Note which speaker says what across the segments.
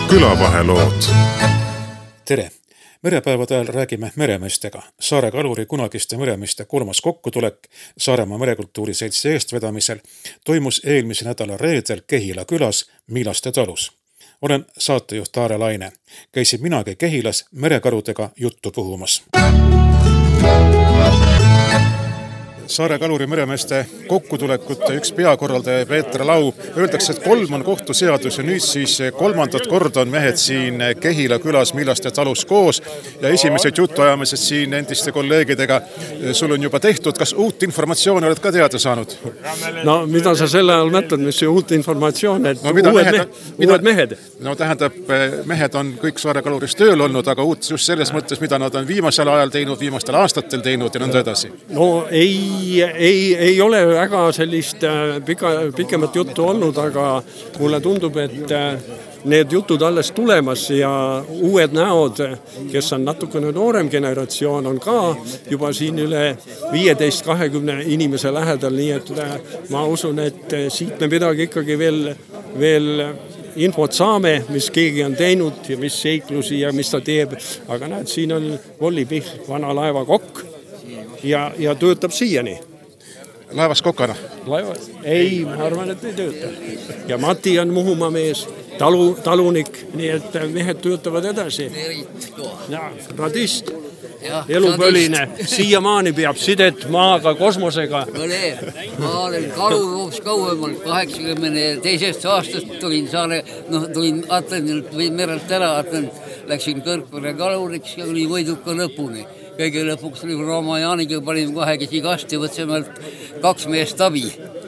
Speaker 1: külavahelood.
Speaker 2: Tere! Merepäevade ajal räägime meremeestega. Saare kaluri kunagiste meremeeste kolmas kokkutulek Saaremaa merekultuuri seltsi eestvedamisel toimus eelmise nädala reedel Kehila külas Miilaste talus. Olen saatejuht Aare Laine. Käisin minagi Kehilas merekarudega juttu puhumas. Saare kaluri meremeeste kokkutulekute üks peakorraldaja Peeter Lau. Öeldakse, et 3 on kohtuseadus ja nüüd siis 3. korda on mehed siin Kehila külas Miilaste talus koos ja esimesed jutuajamised siin endiste kolleegidega sul on juba tehtud. Kas uut informatsiooni oled ka teada saanud?
Speaker 3: No mida sa selle ajal mõtled, mis see uut informatsioon, et uued mehed?
Speaker 2: No tähendab, mehed on kõik Saare kaluris tööl olnud, aga uut just selles mõttes, mida nad on viimasel ajal teinud, viimastel aastatel teinud ja nõnda edasi.
Speaker 3: No ei ole väga sellist pikemat juttu olnud, aga mulle tundub, et need jutud alles tulemas ja uued näod, kes on natukene noorem generatsioon, on ka juba siin üle 15-20 inimese lähedal, nii et ma usun, et siit me midagi ikkagi veel infot saame, mis keegi on teinud ja mis seiklusi ja mis ta teeb, aga näed, siin on Volli Pihl, vana laevakokk ja töötab siiani.
Speaker 2: Laevas kokana?
Speaker 3: Ei, ma arvan, et ei tööta. Ja Mati on Muhumaa mees, talunik, nii et mehed töötavad edasi. Ja, radist, elupõline, siiamaani peab sidet maaga, kosmosega.
Speaker 4: Ma olen kalur hoopis kauemal, 82. aastast tulin Atlanilt või merelt ära, läksin Kõrkvere kaluriks ja oli Võiduka lõpuni. Kõige lõpuks oli Rooma Jaaniga, panime kahekesi kasti, võtsime 2 meest abi.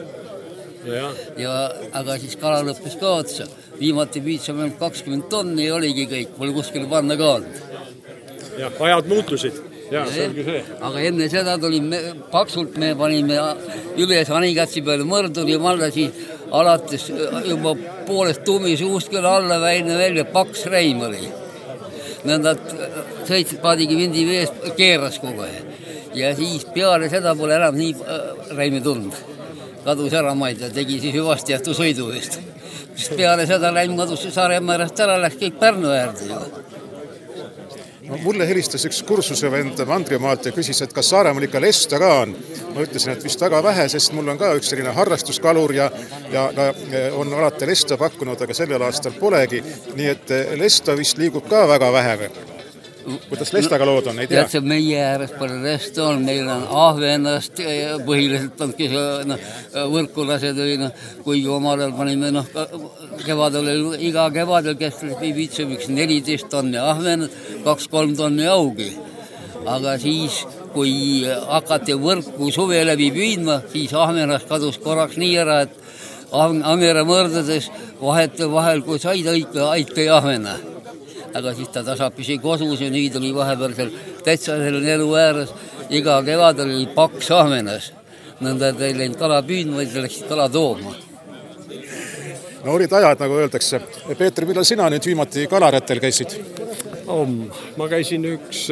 Speaker 4: Aga siis kala lõppes ka otsa. Viimati püüdsime 20 tonni ja oligi kõik, pole kuskil panna ka olnud.
Speaker 3: Ja, ajad muutusid. Ja, selge see.
Speaker 4: Aga enne seda tulime paksult, me panime üles Anikatsi peale mõrdul ja mallasi alates juba poolest tuumis uust küll alla välja paks reim oli. Nõndad sõitsid paadigi vindi vees, keeras kogu aeg. Ja siis peale seda pole enam nii reimi tulnud. Kadus ära maid ja tegi siis hüvasti jähtu sõidu eest. Peale seda reim kadus Saaremäärest ära, läks kõik Pärnu äärde ju.
Speaker 2: No, mulle helistas üks kursusevend Mandrimaalt ja küsis, et kas Saaremaal ikka lesta ka on. Ma ütlesin, et vist väga vähe, sest mul on ka üks selline harrastuskalur ja on alati lesta pakkunud, aga sellel aastal polegi. Nii et lesta vist liigub ka väga vähe. Kuidas lestaga lood on, ei tea?
Speaker 4: Tead, meie ääres palju lesta on, meil on ahvenast põhiliselt on võrku lased või kuigi omal ajal panime iga kevadel keskel viitsime 14 tonni ahvenad, 2-3 tonni augi. Aga siis, kui hakati võrku suve läbi püüdma, siis ahvenast kadus korraks nii ära, et Amera mõrdades vahel, kui said aita ja ahvena. Aga siis ta tasapisi kosus ja nüüd oli vahepeal seal täitsa selle elu ääres. Iga kevadel oli paks ahvenas. Nõnda teil läinud kala püüdma, vaid läksid kala tooma.
Speaker 2: No olid ajad, nagu öeldakse. Peeter, millal sina nüüd viimati kalarättel käisid?
Speaker 3: Ma käisin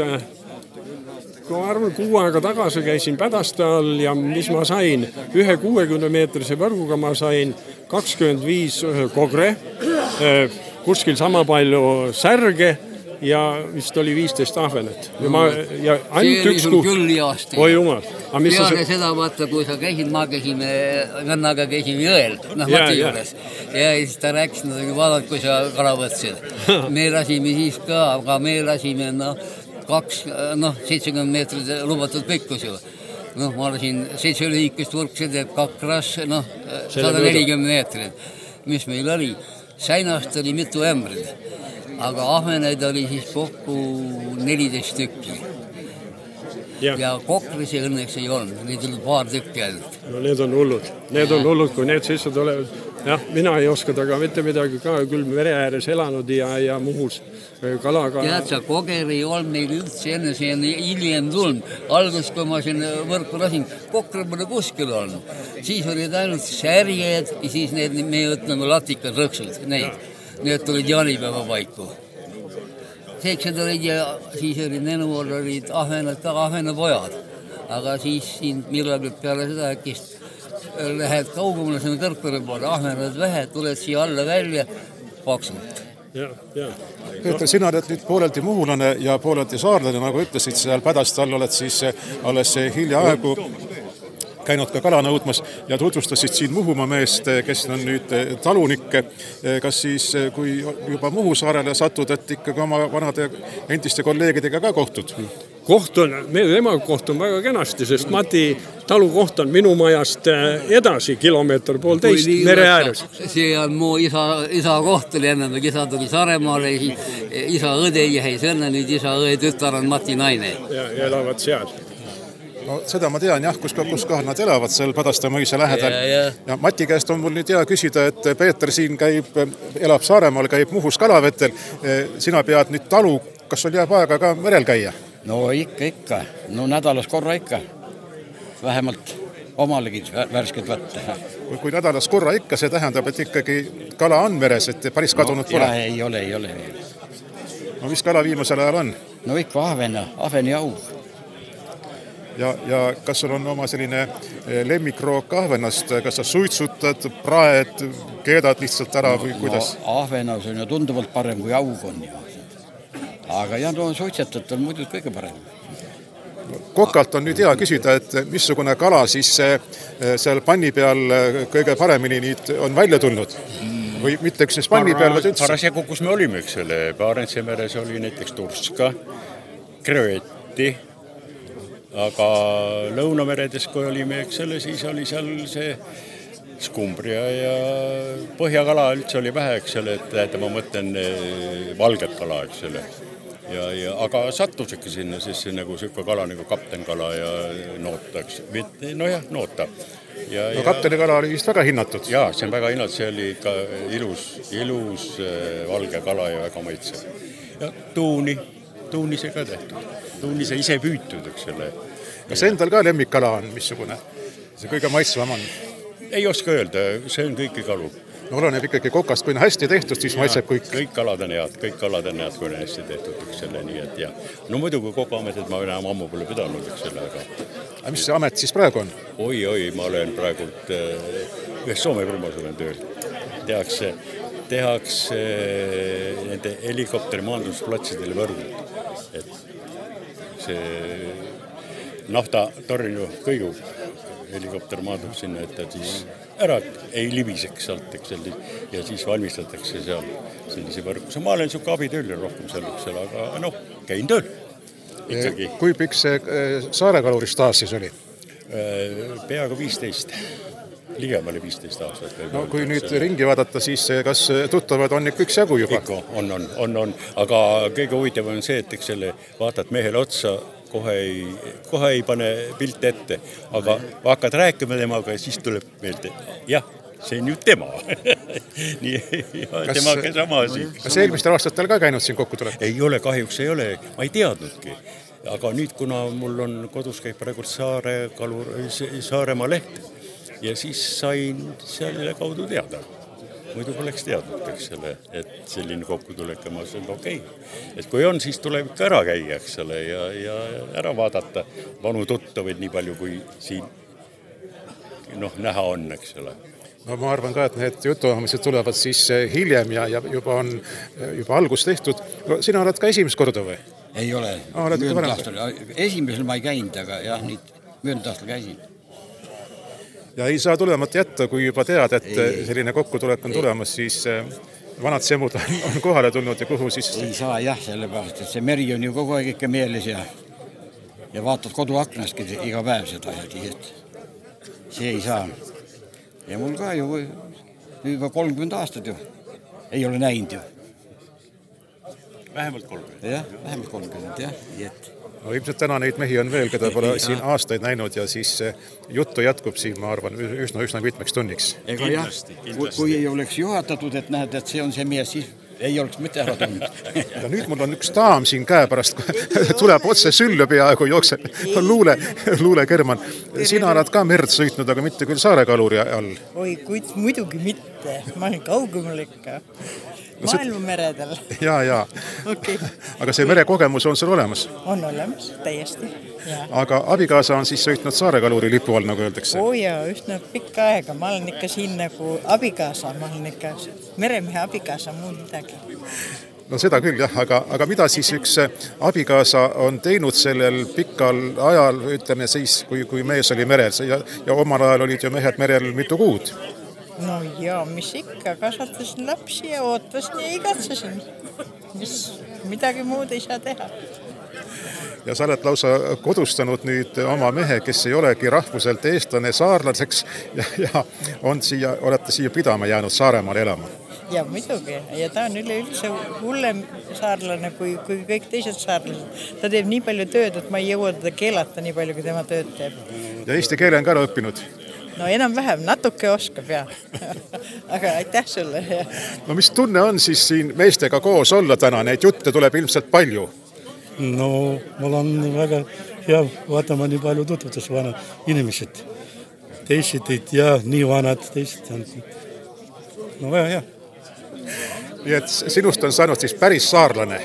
Speaker 3: ma arvan, 6 aega tagasi käisin Pädaste all ja mis ma sain? 60-meetrise võrguga ma sain 25 kogre, kuskil sama palju särge ja vist oli 15 ahvenet.
Speaker 4: See oli sul küll jaasti.
Speaker 3: Oi jumal.
Speaker 4: Peale seda vaata, kui sa käisid, ma käisime, vennaga käisime jõel, Mati juures. Ja siis ta rääkis, vaadad, kui sa kala võtsid. Me lasime siis ka, aga me lasime 70 meetrit lubatud pikkus ju. Ma lasin 7 lühikest võrk, see teeb 2 rass, 140 meetrit. Mis meil oli? Säinast oli mitu ämbrid, aga ahveneid oli siis kokku 14 tükki. Ja kokrisi õnneks ei olnud, neid oli paar tükki ainult.
Speaker 3: No need on hullud. Need on hullud, kui need sisse tulevad. Jah, mina ei oska taga mitte midagi ka, küll mere ääres elanud ja Muhus kalaga.
Speaker 4: Tead sa, koger ei olnud meil üldse enne, see on hiljem tulnud. Algus, kui ma siin võrku lasin, kokre pole kuskil olnud. Siis olid ainult särjed ja siis need, me ütleme, latikad rõksud, need tulid jaanipäeva paiku. Seeksed olid ja siis olid Nenuol olid ahvenapojad. Aga siis siin millalgi peale seda äkist lähed kaugemale sinna Kõrkvere poole, ahvenad vähe, tuled siia alla välja paksult.
Speaker 2: Peeter, sina oled nüüd pooleldi muhulane ja pooleldi saarlane, nagu ütlesid, seal Pädastal oled siis alles hiljaaegu käinud ka kala nõudmas ja tutvustasid siin Muhumaa meest, kes on nüüd talunik. Kas siis, kui juba Muhu saarele satud, et ikkagi oma vanade endiste kolleegidega ka kohtud?
Speaker 3: Temaga kohtun väga kenasti, sest Mati talukoht on minu majast edasi kilomeeter poolteist mere ääres.
Speaker 4: See on mu isa koht oli enne, isa tuli Saaremaale, isa õde jäi selle, nüüd isa õe tütar on Mati naine.
Speaker 3: Ja elavad seal.
Speaker 2: No seda ma tean jah, kus kohal nad elavad seal Padaste mõisa lähedal. Ja Mati käest on mul nüüd hea küsida, et Peeter siin elab Saaremaal, käib Muhus kalavetel. Sina pead nüüd talu, kas sul jääb aega ka merel käia?
Speaker 1: No ikka. No nädalas korra ikka. Vähemalt omalegi värsked võtta.
Speaker 2: Kui nädalas korra ikka, see tähendab, et ikkagi kala on meres, et päris kadunud pole?
Speaker 1: Ei ole.
Speaker 2: No mis kala viimasel ajal on?
Speaker 1: No ikka ahveni aug.
Speaker 2: Ja kas sul on oma selline lemmikrook ahvenast, kas sa suitsutad, praed, keedad lihtsalt ära või kuidas?
Speaker 1: No ahvenas on ju tunduvalt parem kui aug on ju. Aga suitsetat on muidu kõige parem.
Speaker 2: Kokalt on nüüd hea küsida, et missugune kala siis seal panni peal kõige paremini on välja tulnud? Või mitte üksnes panni peal, vaid üldse?
Speaker 5: Parasjagu, kus me olime, eks selle Barentsi meres oli näiteks turska, krevetti, aga lõunameredes, kui olime, eks selle, siis oli seal see skumbria ja põhjakala üldse oli vähe, eks selle, et ma mõtlen valget kala, eks selle. Aga sattus ikka sinna, siis nagu selline kala nagu kaptenkala ja noota, eks. Nojah, noota.
Speaker 2: No kaptenikala oli vist väga hinnatud.
Speaker 5: Jaa, see on väga hinnatud, see oli ikka ilus valge kala ja väga maitsev. Ja tuuni see ka tehtud. Tuuni see ise püütud, eks selle.
Speaker 2: Kas endal ka lemmikkala on, missugune? See kõige maitsvam on?
Speaker 5: Ei oska öelda, see on kõiki kalu.
Speaker 2: No oleneb ikkagi kokast, kui on hästi tehtud, siis maitseb kõik.
Speaker 5: Kõik kalad on head, kui on hästi tehtud, eks selle, nii et ja. No muidu kui kokaametet ma enam ammu pole pidanud, eks selle, aga...
Speaker 2: mis see amet siis praegu on?
Speaker 5: Oi, ma olen praegult ühes Soome firmas olen tööl. Tehakse nende helikopteri maandusplatsidele võrgud. Et see naftatorn ju kõigub, helikopter maandub sinna, et ta siis ära ei libiseks sealt, eks selle, ja siis valmistatakse seal sellise võrguse. Ma olen siuke abitööl rohkem selleks, aga käin tööl ikkagi.
Speaker 2: Kui pikk see Saare kaluri staaž siis oli?
Speaker 5: Peaaegu 15. Ligemale 15 aastat.
Speaker 2: No kui nüüd ringi vaadata, siis kas tuttavad on ikka üks jagu juba?
Speaker 5: Ikka, on. Aga kõige huvitav on see, et eks selle vaatad mehele otsa, kohe ei pane pilt ette, aga hakkad rääkima temaga ja siis tuleb meelde, jah, see on ju tema. Temaga sama asi.
Speaker 2: Kas eelmistel aastatel ka käinud siin kokku tuleb?
Speaker 5: Ei ole, kahjuks ei ole, ma ei teadnudki. Aga nüüd, kuna mul on kodus käib praegu Saaremaa leht ja siis sain selle kaudu teada. Muidu poleks teadnud, eks selle, et selline kokkutulek ja ma olen okei. Et kui on, siis tuleb ikka ära käia, eks selle, ja ära vaadata vanu tuttavaid nii palju, kui siin näha on, eks selle.
Speaker 2: No ma arvan ka, et need jutuahamised tulevad siis hiljem ja juba on algus tehtud. Sina oled ka esimest korda või?
Speaker 1: Ei ole. Esimesel ma ei käinud, aga jah, möödunud aastal käisin.
Speaker 2: Ja ei saa tulemata jätta, kui juba tead, et selline kokkutulek on tulemas, siis vanad semud on kohale tulnud ja kuhu siis...
Speaker 1: Ei saa jah, sellepärast, et see meri on ju kogu aeg ikka meeles ja vaatad koduaknaski iga päev seda, et see ei saa. Ja mul ka ju juba 30 aastat ju ei ole näinud ju.
Speaker 5: Vähemalt 30.
Speaker 1: Jah, vähemalt 30, jah.
Speaker 2: No ilmselt täna neid mehi on veel, keda pole siin aastaid näinud ja siis juttu jätkub siin, ma arvan, üsna mitmeks tunniks.
Speaker 1: Ega jah, kui ei oleks juhatatud, et näed, et see on see mees, siis ei oleks mitte ära tulnud.
Speaker 2: Ja nüüd mul on üks daam siin käe pärast, tuleb otse süllu peaaegu jookseb, on luule Kerman. Sina oled ka merd sõitnud, aga mitte küll Saare kaluri all.
Speaker 6: Oi, muidugi mitte, ma olen kaugemal ikka. maailmameredel.
Speaker 2: Ja.
Speaker 6: Okay.
Speaker 2: Aga see merekogemus on sul olemas?
Speaker 6: On olemas, täiesti. Ja.
Speaker 2: Aga abikaasa on siis sõitnud Saare kaluri lipu all, nagu öeldakse?
Speaker 6: Ja, üsna pikka aega. Ma olen ikka siin nagu abikaasa, ma olen ikka meremehe abikaasa, muud midagi.
Speaker 2: No seda küll jah, aga mida siis üks abikaasa on teinud sellel pikal ajal, ütleme siis, kui mees oli merel ja omal ajal olid ju mehed merel mitu kuud?
Speaker 6: No ja, mis ikka, kasvatasin lapsi ja ootasin ja igatsesin. Midagi muud ei saa teha.
Speaker 2: Ja sa oled lausa kodustanud nüüd oma mehe, kes ei olegi rahvuselt eestlane saarlaseks ja olete siia pidama jäänud Saaremaale elama.
Speaker 6: Ja muidugi, ja ta on üleüldse hullem saarlane kui kõik teised saarlased. Ta teeb nii palju tööd, et ma ei jõua teda keelata nii palju, kui tema tööd teeb.
Speaker 2: Ja eesti keele on ka ära õppinud?
Speaker 6: No enam-vähem, natuke oskab, jah. Aga aitäh sulle. Ja.
Speaker 2: No mis tunne on siis siin meestega koos olla täna? Neid jutte tuleb ilmselt palju.
Speaker 7: No mul on väga hea vaatama nii palju tutvutus vanad inimesed. Teised ei tea, nii vanad, teised on... No väga hea.
Speaker 2: Nii et sinust on saanud siis päris saarlane.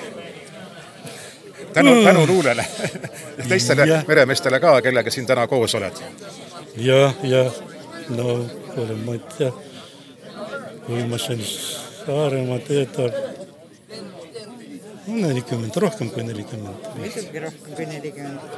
Speaker 2: Tänu luulele. Ja teistele meremeestele ka, kellega siin täna koos oled.
Speaker 7: Ja. No, kuule, ma ei tea. Kui ma siin Saaremaa töötab 40, rohkem kui 40.
Speaker 6: Muidugi rohkem kui 40.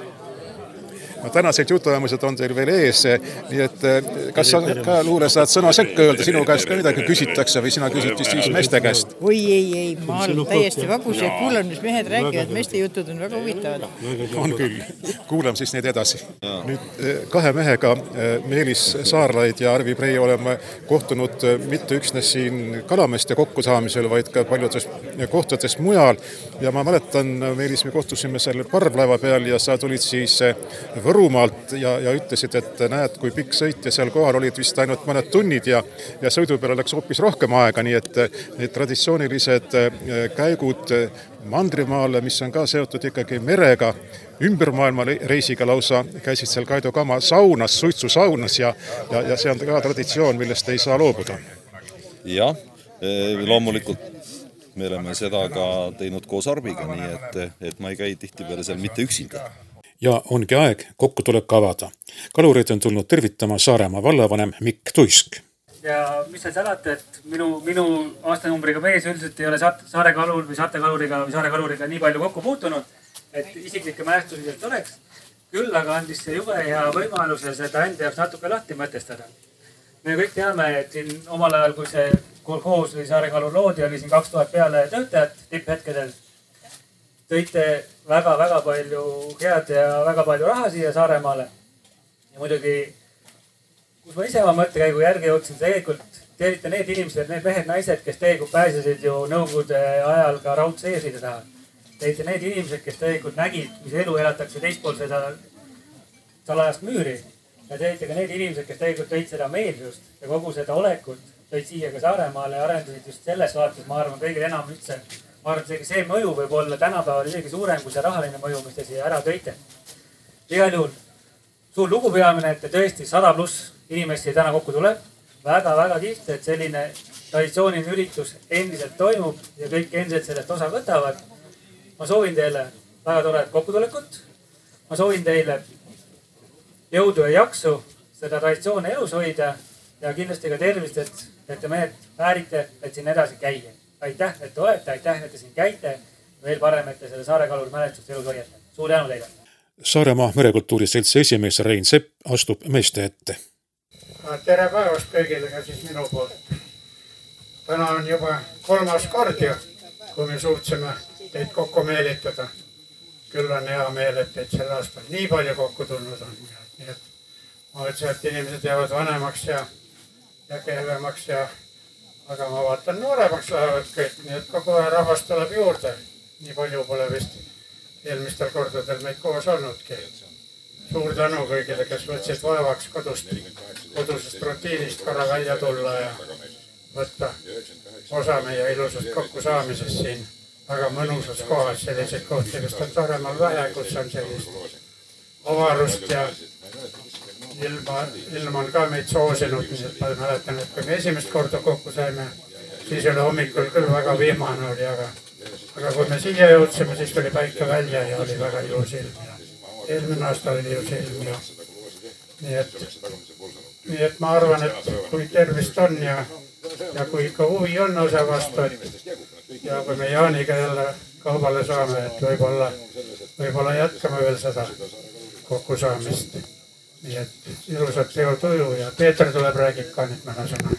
Speaker 2: No, tänased jutuajamised on teil veel ees, nii et kas sa ka luule saad sõna sekka öelda, sinu käest ka midagi küsitakse või sina küsid siis meeste käest?
Speaker 6: Oi, ei, ma olen täiesti vabus ja kuulan, mis mehed räägivad, meeste jutud on väga huvitavad.
Speaker 2: On küll, kuulam siis neid edasi. Nüüd kahe mehega, Meelis Saarlaid ja Arvi Prei oleme kohtunud mitte üksnes siin kalameeste kokkusaamisel, vaid ka paljudes kohtades mujal ja ma mäletan, Meelis, me kohtusime seal parvlaeva peal ja sa tulid siis Võrumaalt ja ütlesid, et näed, kui pikk sõit ja seal kohal olid vist ainult mõned tunnid ja sõidu peale läks hoopis rohkem aega, nii et need traditsioonilised käigud Mandrimaale, mis on ka seotud ikkagi merega, ümber maailma reisiga lausa, käisid seal Kaido Kama saunas, suitsusaunas ja see on ka traditsioon, millest ei saa loobuda.
Speaker 8: Jah, loomulikult me oleme seda ka teinud koos Arbiga, nii et ma ei käi tihtipeale seal mitte üksinda.
Speaker 2: Ja ongi aeg kokkutulek avada. Kalureid on tulnud tervitama Saaremaa vallavanem Mikk Tuisk.
Speaker 9: Ja mis sa salata, et minu aastanumbriga mees üldiselt ei ole Saare kalur või Saarte kaluriga või Saare kaluriga nii palju kokku puutunud, et isiklikke mälestusiselt oleks. Küll aga andis see jube hea võimaluse seda enda jaoks natuke lahti mõtestada. Me kõik teame, et siin omal ajal, kui see kolhoos või Saare kalur loodi, oli siin 2000 peale töötajat tipphetkedel. Tõite väga palju head ja väga palju raha siia Saaremaale. Ja muidugi, kus ma ise oma mõttekäigu järgi jõudsin, tegelikult teelite need inimesed, need mehed, naised, kes tegelikult pääsesid ju nõukogude ajal ka raudse eesriide taha. Teelite need inimesed, kes tegelikult nägid, mis elu elatakse teispool seda salajast müüri. Ja teelite ka need inimesed, kes tegelikult tõid seda meelsust ja kogu seda olekut, tõid siia ka Saaremaale ja arendasid just selles vaates, ma arvan, kõigil enam üldse. Ma arvan, et see mõju võib olla tänapäeval isegi suurem kui see rahaline mõju, mis te siia ära tõite. Igal juhul suur lugupeamine, et te tõesti 100+ inimesi täna kokku tuleb. Väga kihvt, et selline traditsiooniline üritus endiselt toimub ja kõik endiselt sellest osa võtavad. Ma soovin teile väga toredat kokkutulekut. Ma soovin teile jõudu ja jaksu seda traditsiooni elus hoida ja kindlasti ka tervist, et te mehed väärite, et siin edasi käia. Aitäh, et te olete, aitäh, et te siin käite. Veel parem, et te selle Saare kaluri mälestust elus hoiate. Suur tänu teile.
Speaker 2: Saaremaa merekultuuri seltsi esimees Rein Sepp astub meeste ette.
Speaker 10: Tere päevast kõigile ka siis minu poolt. Täna on juba 3. kord ju, kui me suutsime teid kokku meelitada. Küll on hea meel, et teid sel aastal nii palju kokku tulnud on. Nii et ma ütlesin, et inimesed jäävad vanemaks ja kehvemaks aga ma vaatan nooremaks lähevad kõik, nii et kogu aja rahvast tuleb juurde. Nii palju pole vist eelmistel kordadel meid koos olnudki. Suur tänu kõigile, kes võtsid vaevaks kodusest rutiinist korra välja tulla ja võtta osa meie ilusast kokkusaamisest siin väga mõnusas kohas. Selliseid kohti, kes on Saaremaal vähe, kus on sellist avarust ja ilm on ka meid soosinud, nii et ma mäletan, et kui me esimest korda kokku saime, siis oli hommikul küll väga vihmane oli, aga kui me siia jõudsime, siis tuli päike välja ja oli väga ilus ilm. Eelmine aasta oli ilus ilm ja nii et ma arvan, et kui tervist on ja kui ikka huvi on osa vastu, ja kui me Jaaniga jälle kaubale saame, et võib-olla jätkame veel seda kokkusaamist. Nii et ilusat teotuju ja Peeter tuleb räägib ka nüüd mõne sõna.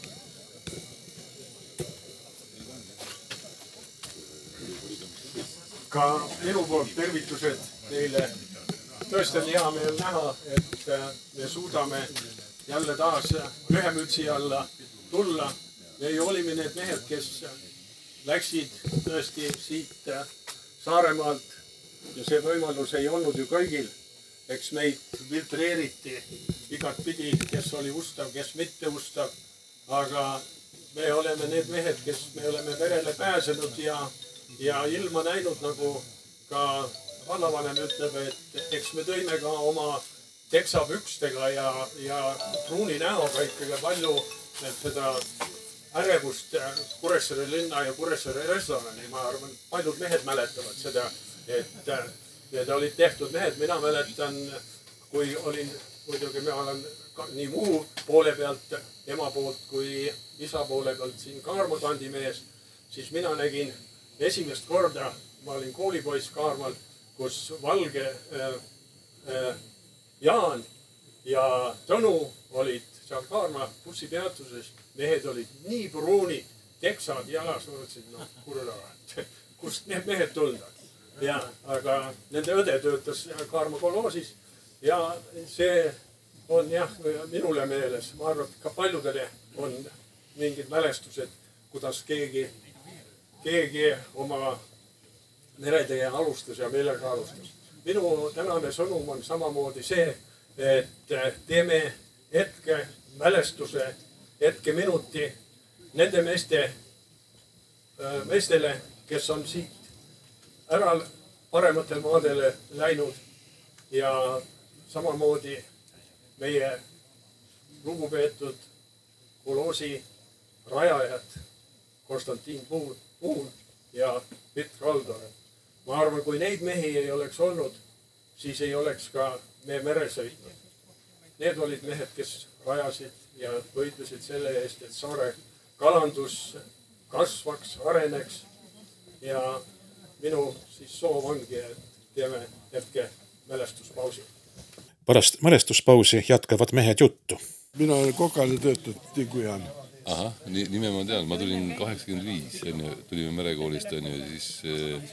Speaker 3: Ka minu poolt tervitused teile. Tõesti on hea meel näha, et me suudame jälle taas ühe mütsi alla tulla. Me olime need mehed, kes läksid tõesti siit Saaremaalt ja see võimalus ei olnud ju kõigil. Eks meid filtreeriti igat pidi, kes oli ustav, kes mitte ustav. Aga me oleme need mehed, kes me oleme verele pääsenud ja ilma näinud, nagu ka vallavanem ütleb, et eks me tõime ka oma teksapükstega ja pruuni näoga ikkagi palju seda ärevust Kuressaare linna ja Kuressaare restorani. Ma arvan, paljud mehed mäletavad seda, et need olid tehtud mehed. Mina mäletan, kui olin, muidugi me olen nii muu poole pealt, ema poolt kui isa poole pealt siin Kaarma kandimees, siis mina nägin esimest korda, ma olin koolipoiss Kaarmal, kus valge Jaan ja Tõnu olid seal Kaarma bussipeatuses. Mehed olid nii pruuni, teksad jalas, mõtlesid, kurla, kust need mehed tulnud. Aga nende õde töötas Kaarma koloosis ja see on minule meeles. Ma arvan, et ka paljudele on mingid mälestused, kuidas keegi oma meretee alustas ja meelega alustas. Minu tänane sõnum on samamoodi see, et teeme hetke mälestuse, hetke minuti nende meestele, kes on siit ära parematele maadele läinud ja samamoodi meie lugupeetud koloosi rajajad Konstantin Puun ja Pitt Kaldonen. Ma arvan, kui neid mehi ei oleks olnud, siis ei oleks ka me meresõitnud. Need olid mehed, kes rajasid ja võitlesid selle eest, et saare kalandus kasvaks, areneks. Ja minu siis soov ongi, et teeme hetke mälestuspausi.
Speaker 2: Pärast mälestuspausi jätkavad mehed juttu.
Speaker 11: Mina olen kokale töötud Tigujan.
Speaker 12: Aha, nime ma tean. Ma tulin 85, tulime merekoolist, siis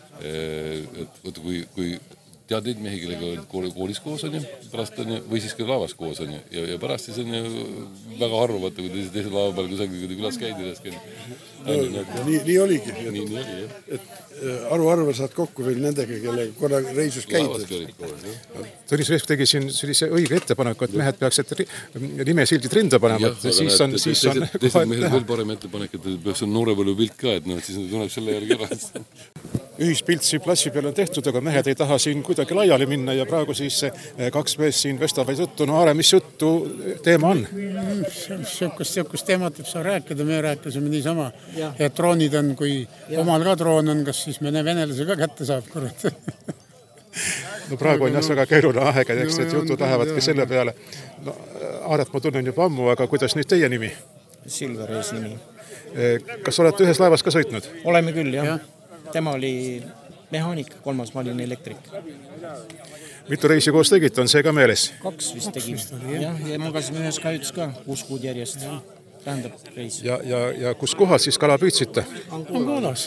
Speaker 12: kui tead neid mehi, kellega olid koolis koos, pärast või siis ka laevas koos, ja pärast siis on väga harva, vaata, kui teise laeva peal kusagil külas käidi.
Speaker 11: Nii oligi. Et aru saad kokku veel nendega, kelle korra reisus käidi.
Speaker 2: Tõnis Rehv tegi siin sellise õige ettepaneku, et mehed peaksid nimesilgid rinda panema.
Speaker 12: Teised mehed veel parem ettepanek, et peaks on noorepõllu pilt ka, et siis tuleb selle järgi ära.
Speaker 2: Ühispilt siin plassi peal on tehtud, aga mehed ei taha siin kuidagi laiali minna ja praegu siis kaks meest siin vestavad juttu. No Aare, mis juttu teema on?
Speaker 13: Sihukest teemat ei saa rääkida, me rääkisime niisama, et droonid on, kui omal ka droon on, kas siis mõne venelase ka kätte saab, kurat.
Speaker 2: No praegu on väga keeruline aeg, et jutud lähevadki selle peale. No, Aaret ma tunnen juba ammu, aga kuidas nüüd teie nimi?
Speaker 14: Silvereis nimi.
Speaker 2: Kas olete ühes laevas ka sõitnud?
Speaker 14: Oleme küll, jah. Tema oli mehaanik, kolmas ma olin elektrik.
Speaker 2: Mitu reisi koos tegid, on see ka meeles?
Speaker 14: 2 vist tegid. Ja magasime ühes kajutis ka 6 kuud järjest. Tähendab reis.
Speaker 2: Ja kus kohal siis kala püüdsite?
Speaker 13: Angolas.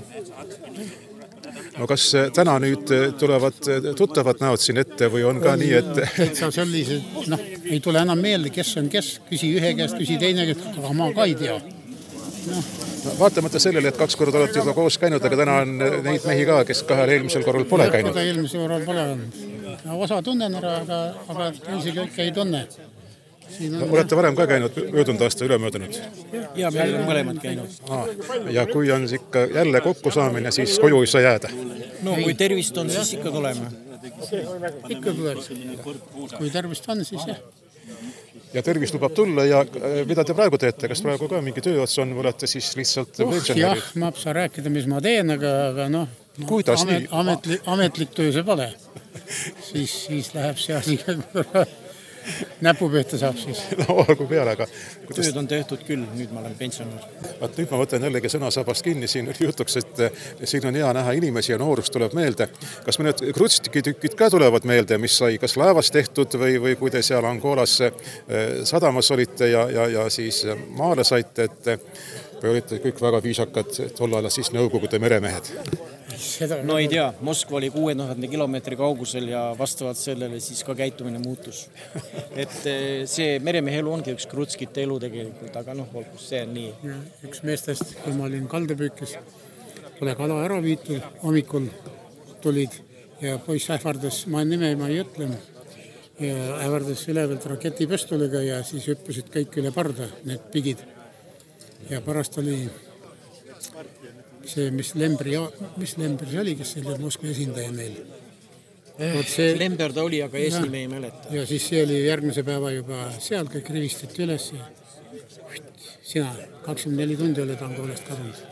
Speaker 2: No kas täna nüüd tulevad tuttavad näod siin ette või on ka nii, et...
Speaker 13: Sellised, ei tule enam meelde, kes on kes. Küsi ühe käest, küsi teine käest, aga ma ka ei tea.
Speaker 2: Vaatamata sellele, et 2 korda olete juba koos käinud, aga täna on neid mehi ka, kes 2 eelmisel korral pole käinud.
Speaker 13: Eelmisel korral pole olnud. Osa tunnen ära, aga teisi kõike ei tunne.
Speaker 2: Olete varem ka käinud möödunud aasta ülemöödunud?
Speaker 14: Ja me oleme mõlemad käinud.
Speaker 2: Ja kui on ikka jälle kokkusaamine, siis koju ei saa jääda?
Speaker 14: No kui tervist on, siis ikka tuleme.
Speaker 13: Ikka tuleks. Kui tervist on, siis jah.
Speaker 2: ja tervis lubab tulla ja mida te praegu teete, kas praegu ka mingi tööots on, või olete siis lihtsalt
Speaker 13: jah, ma saan rääkida, mis ma teen, aga ametlik töö see pole. Siis läheb see asi näpu pihta saab siis.
Speaker 2: No olgu peale, aga
Speaker 14: tööd on tehtud küll, nüüd ma olen pensionär.
Speaker 2: Nüüd ma võtan jällegi sõnasabast kinni, siin jutuks, et siin on hea näha inimesi ja noorus tuleb meelde. Kas me need krutstikitükid ka tulevad meelde, mis sai kas laevas tehtud või kui te seal Angolas sadamas olite ja siis maale saite, et või olite kõik väga viisakad tollal siis Nõukogude meremehed?
Speaker 14: No ei tea, Moskva oli 6000 kilomeetri kaugusel ja vastavalt sellele siis ka käitumine muutus. Et see meremehe elu ongi üks krutskite elu tegelikult, aga olgu, see on nii.
Speaker 13: Ja, üks meestest, kui ma olin kaldepüükis, pole kala ära viitud, hommikul tulid ja poiss ähvardas, ma nime ma ei ütle, ja ähvardas ülevalt raketipöstuliga ja siis hüppusid kõik üle parda, need pigid. Ja pärast oli see, mis Lembri see oli, kes selle Moskva esindaja meil?
Speaker 14: Lember ta oli, aga eesnime ei mäleta.
Speaker 13: Ja siis see oli järgmise päeva juba seal, kõik rivistati üles ja sina 24 tundi olid Angolast kadunud.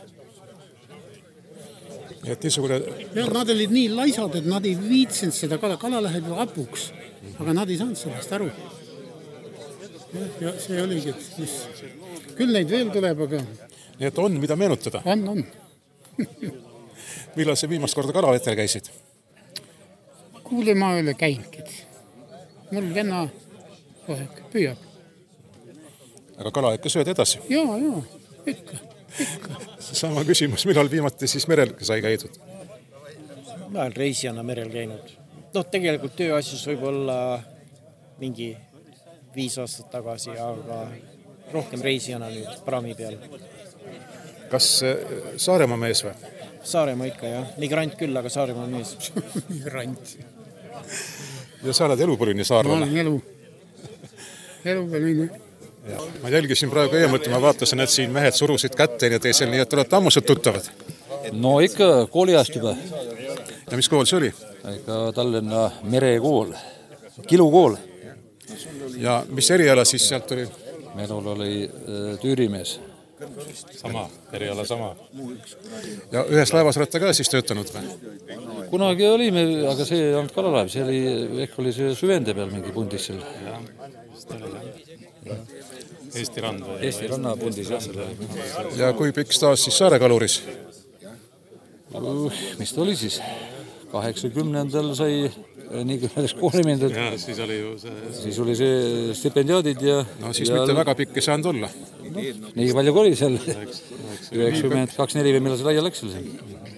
Speaker 13: Ja nad olid nii laisad, et nad ei viitsinud seda kala läheb ju apuks, aga nad ei saanud sellest aru. Ja see oligi, et küll neid veel tuleb, aga...
Speaker 2: Nii et on, mida meenutada?
Speaker 13: On.
Speaker 2: Millal see viimast korda kalavetel käisid?
Speaker 13: Kuule, ma ei ole käinudki. Mul venna kohek püüab.
Speaker 2: Aga kala ikka sööd edasi?
Speaker 13: Jaa, ikka.
Speaker 2: Sama küsimus, millal viimati siis merel sai käidud?
Speaker 14: Ma olen reisijana merel käinud. Tegelikult tööasjus võib olla mingi 5 aastat tagasi, aga rohkem reisijana nüüd praami peal.
Speaker 2: Kas Saaremaa mees või?
Speaker 14: Saaremaa ikka, jah. Migrant küll, aga Saaremaa mees.
Speaker 13: Migrant.
Speaker 2: Ja sa oled elupõline saarlane?
Speaker 13: Ma olen elupõline.
Speaker 2: Ma jälgisin praegu eemõtte, ma vaatasin, et siin mehed surusid kätte ja teisel, nii et olete ammused tuttavad?
Speaker 15: No ikka kooliajast juba.
Speaker 2: Ja mis kool see oli?
Speaker 15: Ikka Tallinna merekool, kilukool.
Speaker 2: Ja mis eriala siis sealt oli?
Speaker 15: Minul oli tüürimees.
Speaker 16: Sama, eriala sama.
Speaker 2: Ja ühes laevasratta ka siis töötanud või?
Speaker 15: Kunagi olime, aga see ei olnud kalalaev, see oli, ehk oli see süvende peal mingi pundis seal.
Speaker 16: Eesti rand.
Speaker 15: Eesti ranna pundis, jah.
Speaker 2: Ja kui pikk staas siis Saare kaluris?
Speaker 15: Mis ta oli siis? 80-ndal sai nii kui näiteks kooli mindud.
Speaker 16: Ja siis oli ju see...
Speaker 15: Siis oli see stipendiaadid ja...
Speaker 2: No siis mitte väga pikk ei saanud olla.
Speaker 15: Nii palju kui oli seal. 92-4 või millal see laia läks seal?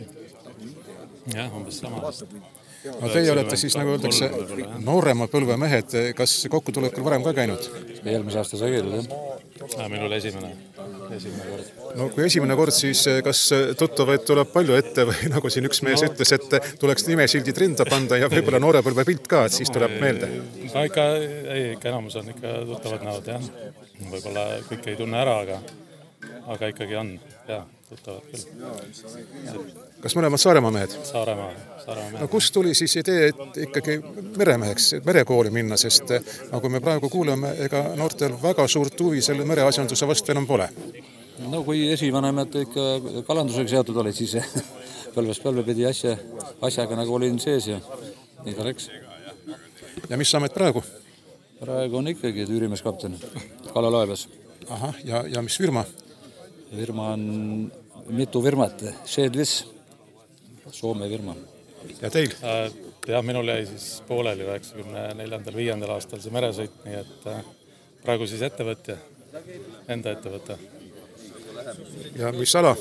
Speaker 16: Jah, umbes sama.
Speaker 2: No teie olete siis, nagu öeldakse, noorema põlve mehed. Kas kokkutulekul varem ka käinud?
Speaker 15: Eelmise aasta sai käidud,
Speaker 16: jah. Minul esimene kord.
Speaker 2: No kui esimene kord, siis kas tuttavaid tuleb palju ette või nagu siin üks mees ütles, et tuleks nimesildid rinda panda ja võib-olla noorepõlve pilt ka, et siis tuleb meelde?
Speaker 16: No ikka enamus on ikka tuttavad näod, jah. Võib-olla kõik ei tunne ära, aga ikkagi on, jah, tuttavad küll.
Speaker 2: Kas mõlemad Saaremaa mehed?
Speaker 16: Saaremaa mehed.
Speaker 2: No kust tuli siis idee, et ikkagi meremeheks, merekooli minna, sest nagu me praegu kuuleme, ega noortel väga suurt huvi selle mereasjanduse vastu enam pole?
Speaker 15: No kui esivanemad ikka kalandusega seotud olid, siis põlvest põlve pidi asjaga nagu olin sees ja nii ta läks.
Speaker 2: Ja mis amet praegu?
Speaker 15: Praegu on ikkagi tüürimeeskapten kalalaevas.
Speaker 2: Ahah, ja mis firma?
Speaker 15: Firma on mitu firmat, Shedvis, Soome firma.
Speaker 2: Ja teil?
Speaker 16: Ja minul jäi siis pooleli 94-5 aastal see meresõit, nii et praegu siis ettevõtja, enda ettevõte.
Speaker 2: Ja mis ala?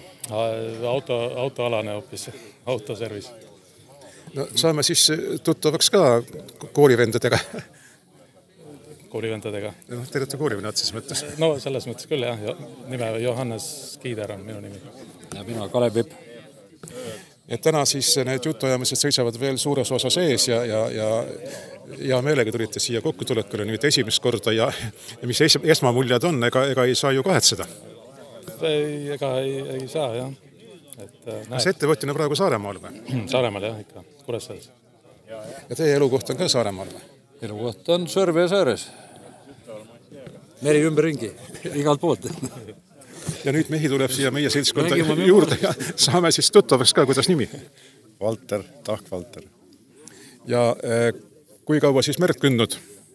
Speaker 16: Autoalane hoopis, autoservis.
Speaker 2: No saame siis tuttavaks ka koolivendadega.
Speaker 16: Koolivendadega?
Speaker 2: No, te olete koolivennad siis mõttes?
Speaker 16: No selles mõttes küll, jah. Nime Johannes Kiider on minu nimi.
Speaker 15: Ja mina Kalev Vipp.
Speaker 2: Et täna siis need jutuajamised seisavad veel suures osas ees ja meelega tulite siia kokkutulekule nüüd esimest korda ja mis esmamuljad on, ega ei saa ju kahetseda?
Speaker 16: Ega ei saa, jah.
Speaker 2: Kas ettevõtjana praegu Saaremaal või?
Speaker 16: Saaremaal, jah, ikka, Kuressaares.
Speaker 2: Ja teie elukoht on ka Saaremaal või?
Speaker 15: Elukoht on Sõrve sääres. meri ümberringi, igalt poolt.
Speaker 2: Ja nüüd mehi tuleb siia meie seltskonda juurde ja saame siis tuttavaks ka, kuidas nimi?
Speaker 17: Valter, Tahk Valter.
Speaker 2: Ja kui kaua siis merd kündnud?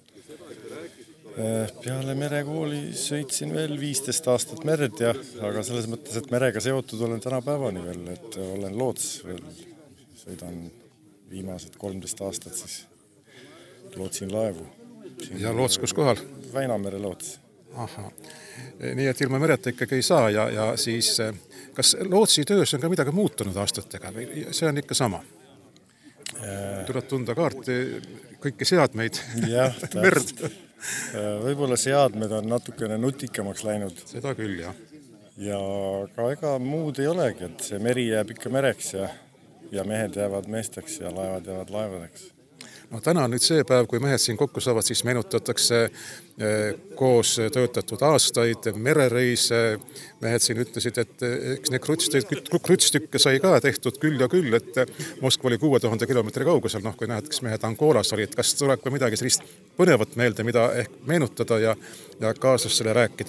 Speaker 17: Peale merekooli sõitsin veel 15 aastat merd, aga selles mõttes, et merega seotud olen tänapäevani veel, et olen loots veel. Sõidan viimased 13 aastat, siis lootsin laevu.
Speaker 2: Ja loots kus kohal?
Speaker 17: Väinamere loots.
Speaker 2: Aha. Nii et ilma mereta ikkagi ei saa ja siis kas lootsi töös on ka midagi muutunud aastatega või see on ikka sama? Tuleb tunda kaarti, kõiki seadmeid, merd.
Speaker 17: Võib-olla seadmed on natukene nutikamaks läinud.
Speaker 2: Seda küll, jah.
Speaker 17: Ja ka ega muud ei olegi, et see meri jääb ikka mereks ja mehed jäävad meesteks ja laevad jäävad laevadeks.
Speaker 2: No täna on nüüd see päev, kui mehed siin kokku saavad, siis meenutatakse koos töötatud aastaid, merereise. Mehed siin ütlesid, et eks need krutstükke sai ka tehtud küll ja küll, et Moskva oli 6000 kilomeetri kaugusel, kui näed, kes mehed Angolas olid. Kas tuleb ka midagi sellist põnevat meelde, mida ehk meenutada ja kaaslasele rääkida?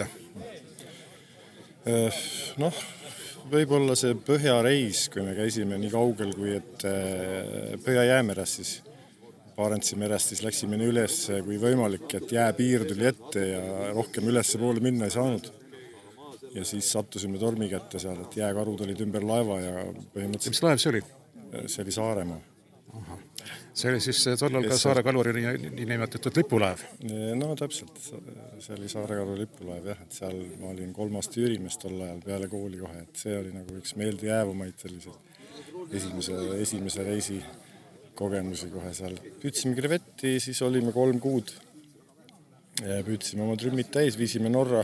Speaker 17: Võib-olla see põhjareis, kui me käisime nii kaugel, kui et Põhja-Jäämeres siis Barentsi merest, siis läksime nii üles kui võimalik, et jääpiir tuli ette ja rohkem ülesse poole minna ei saanud. Ja siis sattusime tormi kätte seal, et jääkarud olid ümber laeva ja põhimõtteliselt...
Speaker 2: Mis laev see oli?
Speaker 17: See oli Saaremaa.
Speaker 2: Aha. See oli siis tollal ka Saare Kaluri nii nimetatud lipulaev?
Speaker 17: No täpselt, see oli Saare Kaluri lipulaev, jah, et seal ma olin 3 aasta jürimees tol ajal peale kooli kohe, et see oli nagu üks meeldi jäävumaid sellised esimese reisi kogemusi kohe seal. Püüdsime krevetti, siis olime 3 kuud. Püüdsime oma trümmid täis, viisime Norra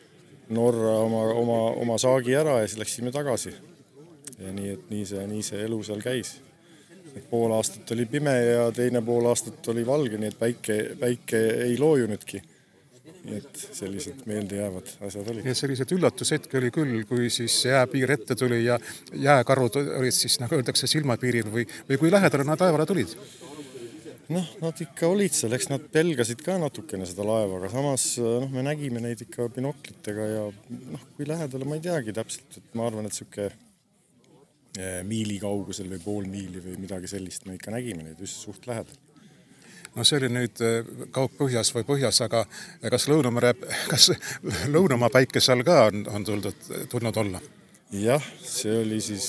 Speaker 17: oma saagi ära ja siis läksime tagasi. Ja nii, et nii see elu seal käis. Et pool aastat oli pime ja teine pool aastat oli valge, nii et päike ei loojunudki. Nii et sellised meelde jäävad asjad oli.
Speaker 2: Ja sellised üllatushetki oli küll, kui siis jääpiir ette tuli ja jääkarud olid siis, nagu öeldakse, silmapiiril või kui lähedale nad laevale tulid?
Speaker 17: Nad ikka olid seal, eks nad pelgasid ka natukene seda laeva, aga samas me nägime neid ikka binoklitega ja kui lähedale ma ei teagi täpselt, et ma arvan, et siuke miili kaugusel või pool miili või midagi sellist me ikka nägime neid just suht lähedal.
Speaker 2: No see oli nüüd kaugpõhjas või põhjas, aga kas Lõunamaa päike seal ka on tulnud olla?
Speaker 17: Jah, see oli siis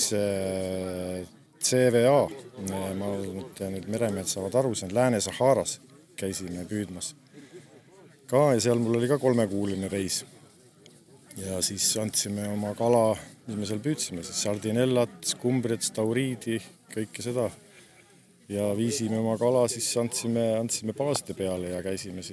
Speaker 17: CVA. Ma mõtlen, et meremehed saavad aru, see on Lääne-Saharas käisime püüdmas. Ja seal mul oli ka 3-kuuline reis. Ja siis andsime oma kala, mis me seal püüdsime, siis sardinellat, skumbriat, tauriidi, kõike seda. Ja viisime oma kala, siis andsime baaside peale ja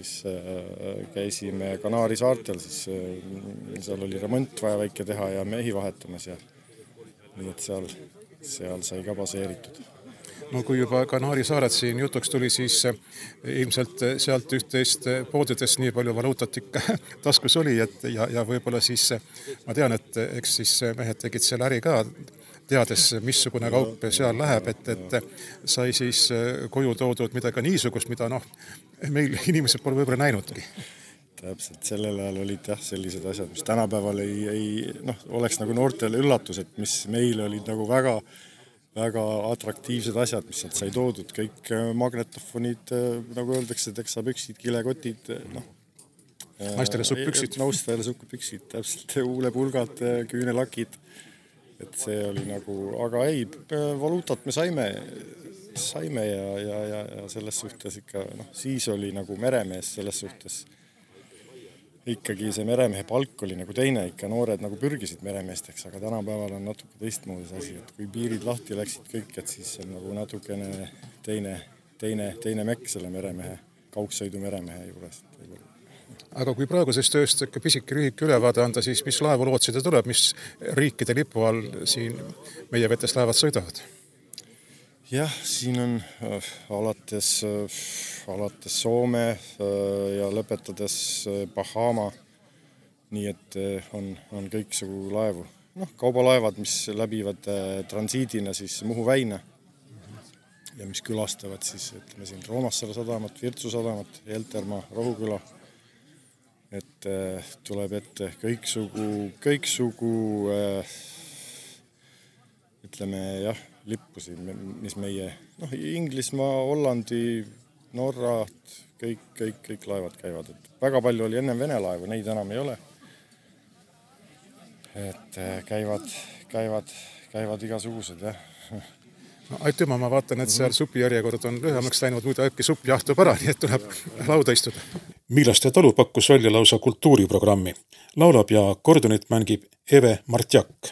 Speaker 17: käisime Kanaari saartel, siis seal oli remont vaja väike teha ja mehi vahetamas ja nii, et seal sai ka baseeritud.
Speaker 2: No kui juba Kanaari saared siin jutuks tuli, siis ilmselt sealt üht-teist poodidest nii palju valuutat ikka taskus oli ja võib-olla siis ma tean, et eks siis mehed tegid selle äri ka teades, missugune kaup seal läheb, et sai siis koju toodud midagi niisugust, mida meil inimesed pole võib-olla näinudki.
Speaker 17: Täpselt, sellel ajal olid sellised asjad, mis tänapäeval oleks nagu noortele üllatus, et mis meil olid nagu väga atraktiivsed asjad, mis sealt sai toodud. Kõik magnetofonid, nagu öeldakse, teksapüksid, kilekotid,
Speaker 2: naistele sukkpüksid.
Speaker 17: Naistele sukkpüksid, täpselt, huulepulgad, küünelakid. Et see oli nagu, aga ei, valuutat me saime ja selles suhtes ikka, siis oli nagu meremees selles suhtes. Ikkagi see meremehe palk oli nagu teine, ikka noored nagu pürgisid meremeesteks, aga tänapäeval on natuke teistmoodi asi, et kui piirid lahti läksid kõik, et siis on nagu natukene teine mekk selle meremehe, kaugsõidu meremehe juures.
Speaker 2: Aga kui praegusest tööst pisike lühike ülevaade anda, siis mis laevu lootsida tuleb, mis riikide lipu all siin meie vetes laevad sõidavad?
Speaker 17: Jah, siin on alates Soome ja lõpetades Bahama, nii et on kõiksugu laevu. Kaubalaevad, mis läbivad transiidina siis Muhu väina ja mis külastavad siis, ütleme siin Roomassaare sadamat, Virtsu sadamat, Heltermaa, Rohuküla. et tuleb ette kõiksugu ütleme jah, lippusi, mis meie Inglismaa, Hollandi, Norrat, kõik laevad käivad. Et väga palju oli ennem Vene laevu, neid enam ei ole. Et käivad igasugused, jah.
Speaker 2: Aitüma, ma vaatan, et seal supijärjekord on lühemaks läinud, muidu äkki supp jahtub ära, nii et tuleb lauda istuda. Miilaste talu pakkus välja lausa kultuuriprogrammi. Laulab ja kordonit mängib Eve Martjak.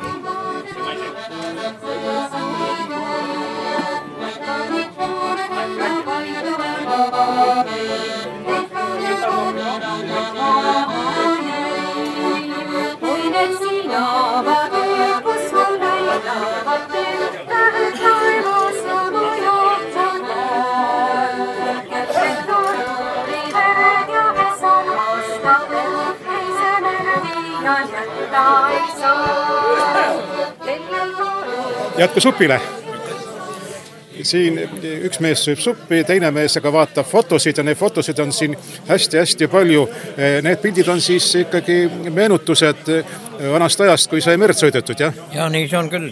Speaker 2: Jätku supile. Siin üks mees sööb suppi, teine mees aga vaatab fotosid ja need fotosid on siin hästi palju. Need pildid on siis ikkagi meenutused vanast ajast, kui sai merd sõidetud, jah?
Speaker 18: Ja nii see on küll.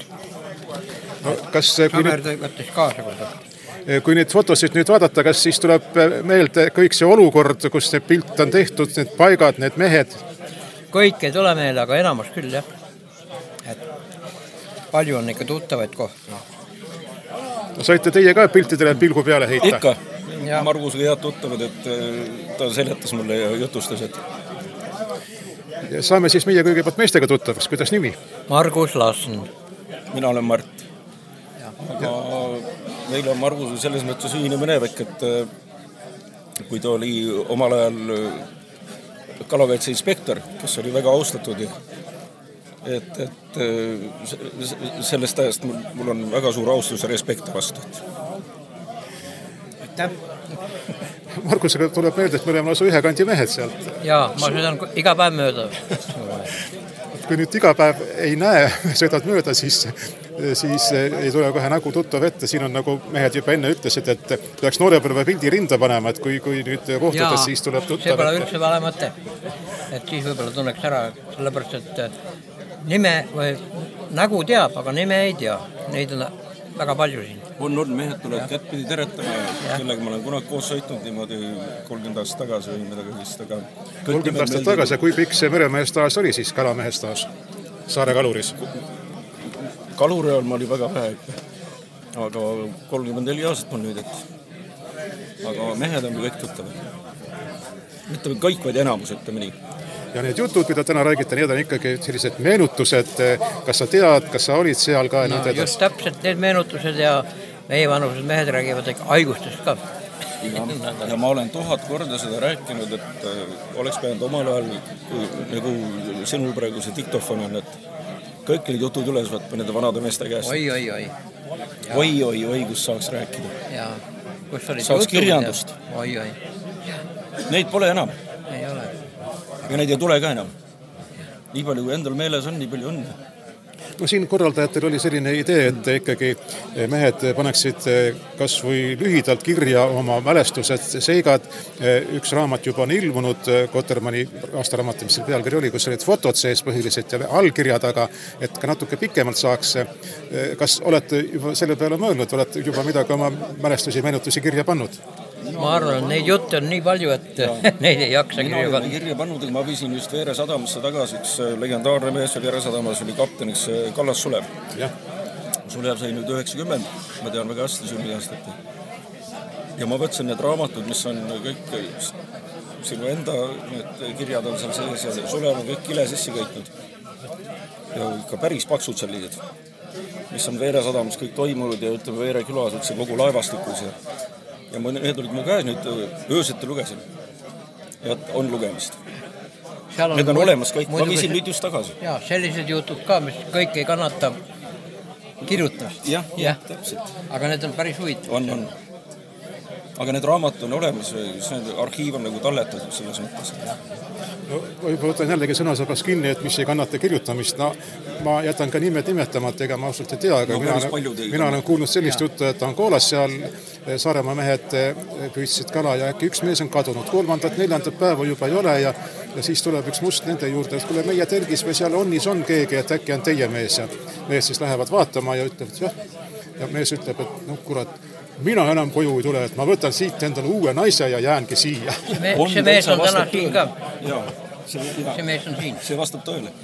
Speaker 18: Kamer võttis kaasa kodust.
Speaker 2: Kui neid fotosid nüüd vaadata, kas siis tuleb meelde kõik see olukord, kus need pilt on tehtud, need paigad, need mehed?
Speaker 18: Kõik ei tule meelde, aga enamus küll, jah. Et palju on ikka tuttavaid kohti.
Speaker 2: Saite teie ka piltidele pilgu peale heita?
Speaker 19: Ikka. Margusega head tuttavad, et ta seletas mulle ja jutustas, et...
Speaker 2: Saame siis meie kõigepealt meestega tuttavaks. Kuidas nimi?
Speaker 18: Margus Lassen.
Speaker 19: Mina olen Mart. Aga meil on Margus selles mõttes ühine mõnevek, et kui ta oli omal ajal kalakaitse inspektor, kes oli väga austatud, et sellest ajast mul on väga suur austus ja respekt vastu.
Speaker 2: Margusega tuleb meelde, et me oleme lausa ühe kandi mehed sealt.
Speaker 18: Jaa, ma sõidan iga päev mööda.
Speaker 2: Kui nüüd iga päev ei näe, sõidad mööda, siis ei tule kohe nägu tuttav ette. Siin on nagu mehed juba enne ütlesid, et peaks noorepõlve pildi rinda panema, et kui nüüd kohtudes, siis tuleb tuttav.
Speaker 18: See pole üldse vale mõte. Et siis võibolla tunneks ära, sellepärast, et nime või nägu teab, aga nime ei tea. Neid on väga palju siin.
Speaker 19: On mehed tulevad kättpidi teretama, kellega ma olen kunagi koos sõitnud niimoodi 30 aastat tagasi või midagi vist.
Speaker 2: 30 aastat tagasi, kui pikk see meremehe staaž oli siis, kalamehe staaž Saare kaluris?
Speaker 19: Kaluri all ma oli väga vähe, aga 34 aastat mul nüüd, aga mehed on kõik tuttavad. Mitte kõik, vaid enamus, ütleme nii.
Speaker 2: Ja need jutud, mida täna räägite, need on ikkagi sellised meenutused. Kas sa tead, kas sa olid seal ka?
Speaker 18: No, just täpselt need meenutused ja meie vanused mehed räägivad haigustest ka.
Speaker 19: Ja ma olen 1000 korda seda rääkinud, et oleks pidanud omal ajal, nagu sinul praegu see diktofon on, et kõik need jutud üles võtma nende vanade meeste käest. Oi, kus saaks rääkida.
Speaker 18: Ja, kus olid
Speaker 19: saaks kirjandust.
Speaker 18: Oi.
Speaker 19: Neid pole enam.
Speaker 18: Ei ole.
Speaker 19: Ja neid ei tule ka enam. Nii palju kui endal meeles on, nii palju on.
Speaker 2: No siin korraldajatel oli selline idee, et ikkagi mehed paneksid kas või lühidalt kirja oma mälestused, seigad. Üks raamat juba on ilmunud, Kotermanni aastaraamat, mis seal pealkiri oli, kus olid fotod sees põhiliselt ja allkirjad, aga et ka natuke pikemalt saaks. Kas olete juba selle peale mõelnud, olete juba midagi oma mälestusi, meenutusi kirja pannud?
Speaker 18: Ma arvan, et neid jutte on nii palju, et neid ei jaksa kirja pannud.
Speaker 19: Kirja pannud, ma viisin just Veere sadamasse tagasi, üks legendaarne mees oli Veere sadamas, oli kapteniks Kallas Sulev. Sulev sai nüüd 90, ma tean väga hästi sünniaastat. Ja ma võtsin need raamatud, mis on kõik sinu enda need kirjad on seal sees ja Sulev on kõik kile sisse kõitnud. Ja ikka päris paksud sellised, mis on Veere sadamas kõik toimunud ja ütleme Veere külas üldse kogu laevastikus ja need olid mu käes nüüd öösete lugesin. Ja on lugemist. Need on olemas kõik. Ma viisin nüüd just tagasi.
Speaker 18: Ja, sellised jutud ka, mis kõik ei kannata kirjutamist.
Speaker 19: Jah, täpselt.
Speaker 18: Aga need on päris huvitav.
Speaker 19: On. Aga need raamat on olemas, see arhiiv on nagu talletatud selles mõttes.
Speaker 2: võtan jällegi sõnasabast kinni, et mis ei kannata kirjutamist. No, ma jätan ka nimed nimetamata, ega ma ausalt ei tea, aga mina olen kuulnud sellist juttu, et Angolas seal Saaremaa mehed püüdsid kala ja äkki üks mees on kadunud. 3.-4. päeva juba ei ole ja siis tuleb üks must nende juurde, et kuule meie telgis või seal onnis on keegi, et äkki on teie mees ja mees siis lähevad vaatama ja ütlevad jah. Ja mees ütleb, et noh, kurat, mina enam koju ei tule, et ma võtan siit endale uue naise ja jäängi siia.
Speaker 18: See mees on täna siin ka. See mees on siin.
Speaker 19: See vastab tõele.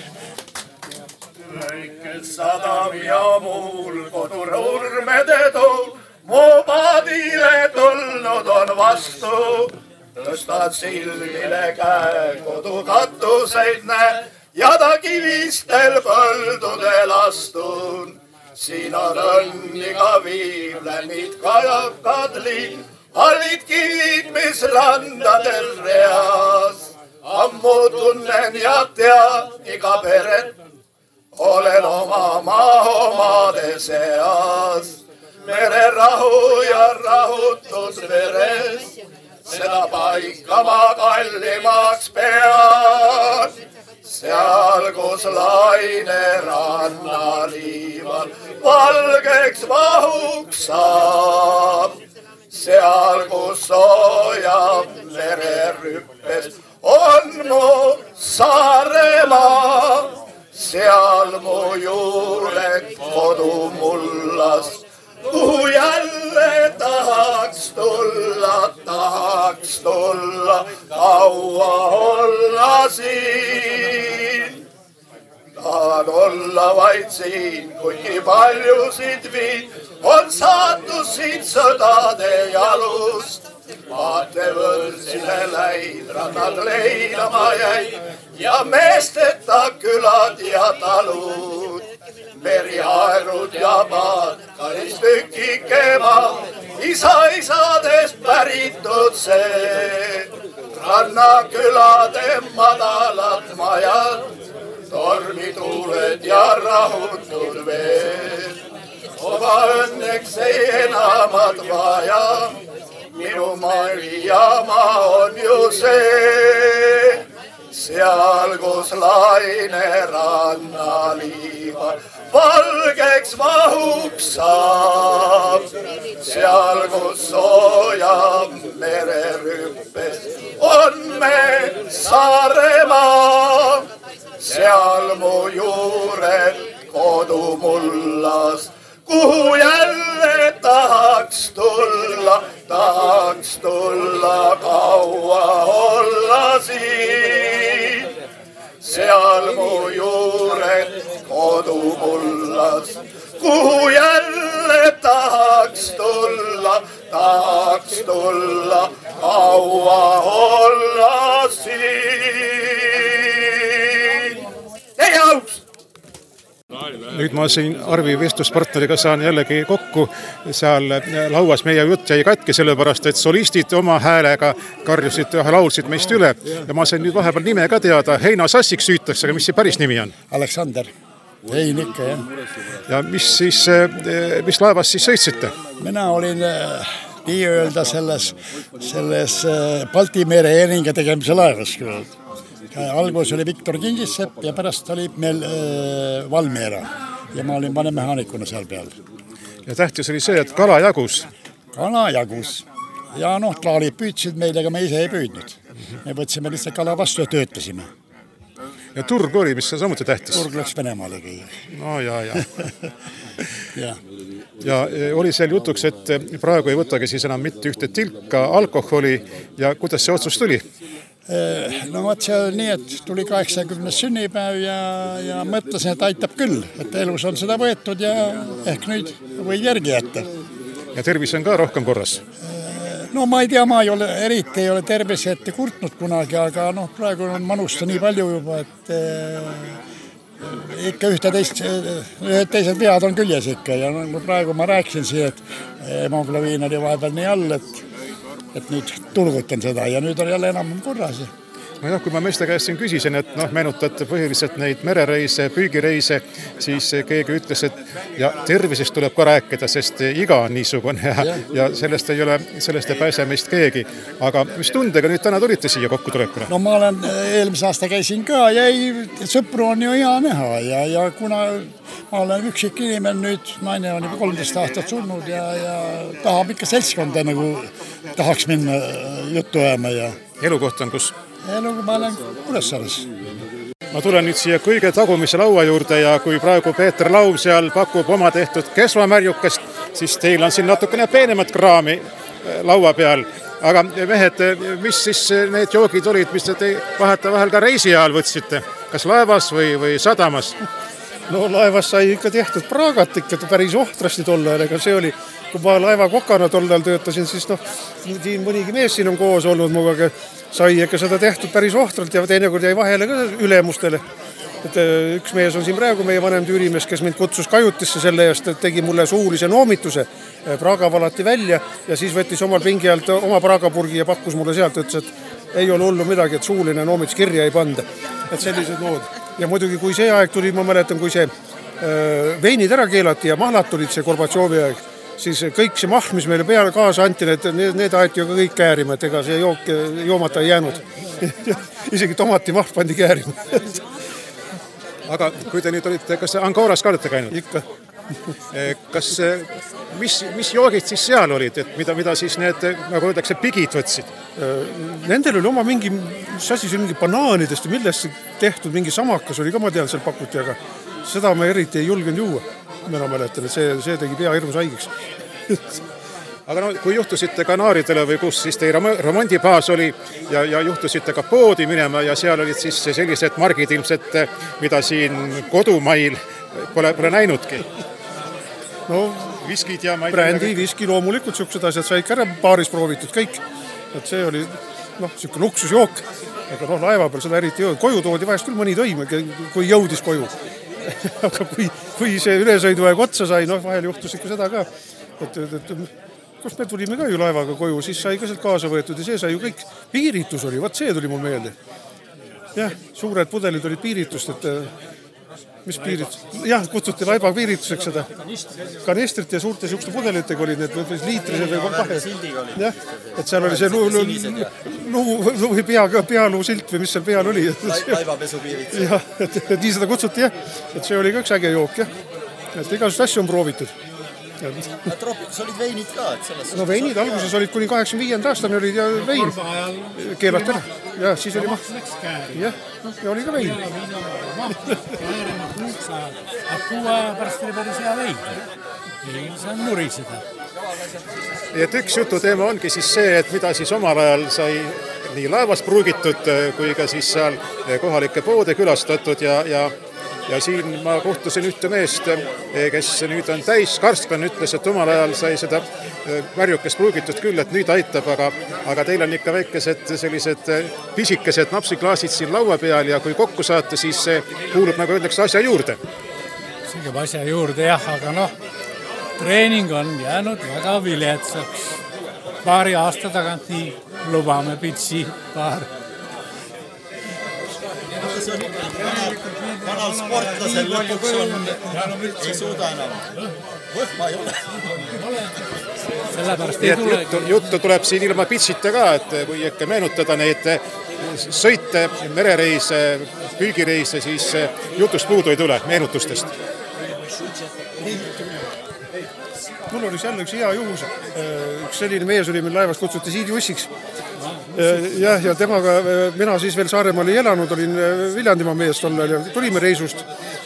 Speaker 20: Väikes sadam ja muul kodunurmede tuul, mu padile tulnud on vastu. Tõstad silmile käe, kodukattuseid näe ja ta kivistel põldudel astun. Siin on õnniga viivlenid kajab kadli, hallid kivid, mis randadel reas. Ammu tunnen ja tean iga peret, olen oma maa omade seas. Mererahu ja rahutus veres, seda paika ma kallimaks pean. Seal, kus laine rannaliival valgeks vahuks saab. Seal, kus soojab mererüppes on mu Saaremaa. Seal mu juured kodumullast, kuhu jälle tahaks tulla, kaua olla siin. Tahan olla vaid siin, kuigi paljusid viid on saatus siin sõdade jalust. Vaatevõrsile läid, rannad leinama jäid ja meesteta külad ja talud. Meriaerud ja maad, kallis tükike maa, isadest päritud see. Rannakülade madalad majad, tormituuled ja rahutud veel. Oma õnneks ei enamat vaja, minu Mariamaa on ju see. Seal, kus laine rannaliival valgeks vahuks saab. Seal, kus soojab mererüppes on me Saaremaa. Seal mu juured kodumullast, kuhu jälle tahaks tulla, kaua olla siin. Seal mu juured kodumullas, kuhu jälle tahaks tulla, kaua olla siin. Teie auks!
Speaker 2: Nüüd ma siin Arvi vestluspartneriga saan jällegi kokku. Seal lauas meie jutt jäi katki, sellepärast et solistid oma häälega karjusid ja laulsid meist üle. Ja ma sain nüüd vahepeal nime ka teada. Heina Sassiks süütakse, aga mis see päris nimi on?
Speaker 21: Aleksander. Hein ikka, jah.
Speaker 2: Ja mis laevas siis sõitsite?
Speaker 21: Mina olin nii-öelda selles Balti mere eringa tegemise laevas. Algus oli Viktor Kingissepp ja pärast oli meil Valmiera ja ma olin vanemehaanikuna seal peal.
Speaker 2: Ja tähtis oli see, et kala jagus.
Speaker 21: Kala jagus. Ja traalid püüdsid meil, aga me ise ei püüdnud. Me võtsime lihtsalt kala vastu ja töötasime.
Speaker 2: Ja turg oli, mis see samuti tähtis?
Speaker 21: Turg läks Venemaale kõige.
Speaker 2: No ja. Ja oli seal jutuks, et praegu ei võtagi siis enam mitte ühte tilka alkoholi ja kuidas see otsus tuli?
Speaker 21: No võt see oli nii, et tuli 80. sünnipäev ja mõtlesin, et aitab küll, et elus on seda võetud ja ehk nüüd võid järgi jätta.
Speaker 2: Ja tervis on ka rohkem korras?
Speaker 21: No ma ei tea, ma eriti ei ole tervise ette kurtnud kunagi, aga praegu on manusta nii palju juba, et ikka ühed teised vead on küljes ikka ja praegu ma rääkisin siia, et hemoglobiin oli vahepeal nii all, et nüüd tulgutan seda ja nüüd on jälle enam korras.
Speaker 2: Kui ma meeste käest siin küsisin, et meenutate põhiliselt neid merereise, püügireise, siis keegi ütles, et ja tervisest tuleb ka rääkida, sest iga on niisugune ja sellest ei pääse meist keegi. Aga mis tundega nüüd täna tulite siia kokkutulekuna?
Speaker 21: No ma olen eelmise aasta käisin ka ja sõpru on ju hea näha ja kuna ma olen üksik inimene nüüd, naine on juba 13 aastat surnud ja tahab ikka seltskonda nagu tahaks minna juttu ajama ja...
Speaker 2: Elukoht on kus?
Speaker 21: Elugu ma olen Kuressaares.
Speaker 2: Ma tulen nüüd siia kõige tagumise laua juurde ja kui praegu Peeter Laum seal pakub oma tehtud kesvamärjukest, siis teil on siin natukene peenemat kraami laua peal. Aga mehed, mis siis need joogid olid, mis te vahetevahel ka reisi ajal võtsite? Kas laevas või sadamas?
Speaker 11: No laevas sai ikka tehtud Praagat ikka päris ohtrasti tollal, ega see oli, kui ma laeva kokana tollal töötasin, siis siin mõnigi mees siin on koos olnud muga, sai ikka seda tehtud päris ohtralt ja teinekord jäi vahele ka ülemustele. Et üks mees on siin praegu meie vanem tüürimees, kes mind kutsus kajutisse selle eest, et tegi mulle suulise noomituse. Praaga valati välja ja siis võttis omal pingi alt oma praagapurgi ja pakkus mulle sealt, ütles, et ei ole hullu midagi, et suuline noomitus kirja ei panda. Et sellised lood. Ja muidugi, kui see aeg tuli, ma mäletan, kui see veinid ära keelati ja mahlad tulid see Gorbatšovi aeg, siis kõik see mahl, mis meile peale kaasa anti, need aeti ju ka kõik käärima, et ega see joomata ei jäänud. Isegi tomatimahl pandi käärima.
Speaker 2: Aga kui te nüüd olite, kas Angoras ka olete käinud?
Speaker 11: Ikka.
Speaker 2: Mis joogid siis seal olid, et mida siis need, nagu öeldakse, pigid võtsid?
Speaker 11: Nendel oli oma mingi banaanidest või millest tehtud, mingi samakas oli ka, ma tean, seal pakuti, aga seda ma eriti ei julgenud juua. Mina mäletan, et see tegi pea hirmus haigeks.
Speaker 2: Aga kui juhtusite Kanaaridele või kus siis teie remondibaas oli ja juhtusite ka poodi minema ja seal olid siis sellised margid ilmselt, mida siin kodumail pole näinudki.
Speaker 11: No,
Speaker 2: viskid ja
Speaker 11: brändi, viski, loomulikult siuksed asjad sai ikka ära baaris proovitud kõik. Et see oli siuke luksusjook. Aga laeva peal seda eriti jõud. Koju toodi vahest küll mõni tõim, kui jõudis koju. Aga kui see ülesõidu aeg otsa sai, vahel juhtus ikka seda ka. Kus me tulime ka ju laevaga koju, siis sai ka sealt kaasa võetud ja see sai ju kõik. Piiritus oli, see tuli mul meelde. Jah, suured pudelid olid piiritust, et mis piiritus? Jah, kutsuti laiba piirituseks seda. Kanistrit ja suurte siukste pudelitega olid need liitrised või kahe. Jah, et seal oli see pealuu silt või mis seal peal oli.
Speaker 4: Laivapesu piiritus.
Speaker 11: Jah, et nii seda kutsuti, jah. Et see oli ka üks äge jook, jah. Et igasugust asju on proovitud.
Speaker 4: Troopikus olid veinid ka, et selles...
Speaker 11: No veinid alguses olid kuni 85. aastani olid ja vein keelati ära. Ja siis oli maht. Jah, ja oli ka vein.
Speaker 22: Kuu aja pärast oli päris hea vein. Ei saa nuriseda.
Speaker 2: Et üks jututeema ongi siis see, et mida siis omal ajal sai nii laevas pruugitud kui ka siis seal kohalike poode külastatud ja siin ma kohtusin ühte meest, kes nüüd on täis karstlan, ütles, et omal ajal sai seda märjukest pruugitud küll, et nüüd aitab, aga teil on ikka väikesed sellised pisikesed napsiklaasid siin laua peal ja kui kokku saate, siis see kuulub, nagu öeldakse, asja juurde.
Speaker 22: See käib asja juurde, jah, aga treening on jäänud väga viletsaks. Paari aasta tagant nii lubame pitsi paar.
Speaker 4: See on vanal sportlasel lõpuks ei suuda enam. Võhma ei ole.
Speaker 22: Sellepärast ei tule.
Speaker 2: Juttu tuleb siin ilma pitsita ka, et kui ikka meenutada neid sõite, merereise, püügireise, siis jutust puudu ei tule, meenutustest.
Speaker 11: Mul oli seal üks hea juhus. Üks selline mees oli meil laevas, kutsuti Siidi Ussiks. Ja temaga, mina siis veel Saaremaal ei elanud, olin Viljandimaa mees tollal ja tulime reisust.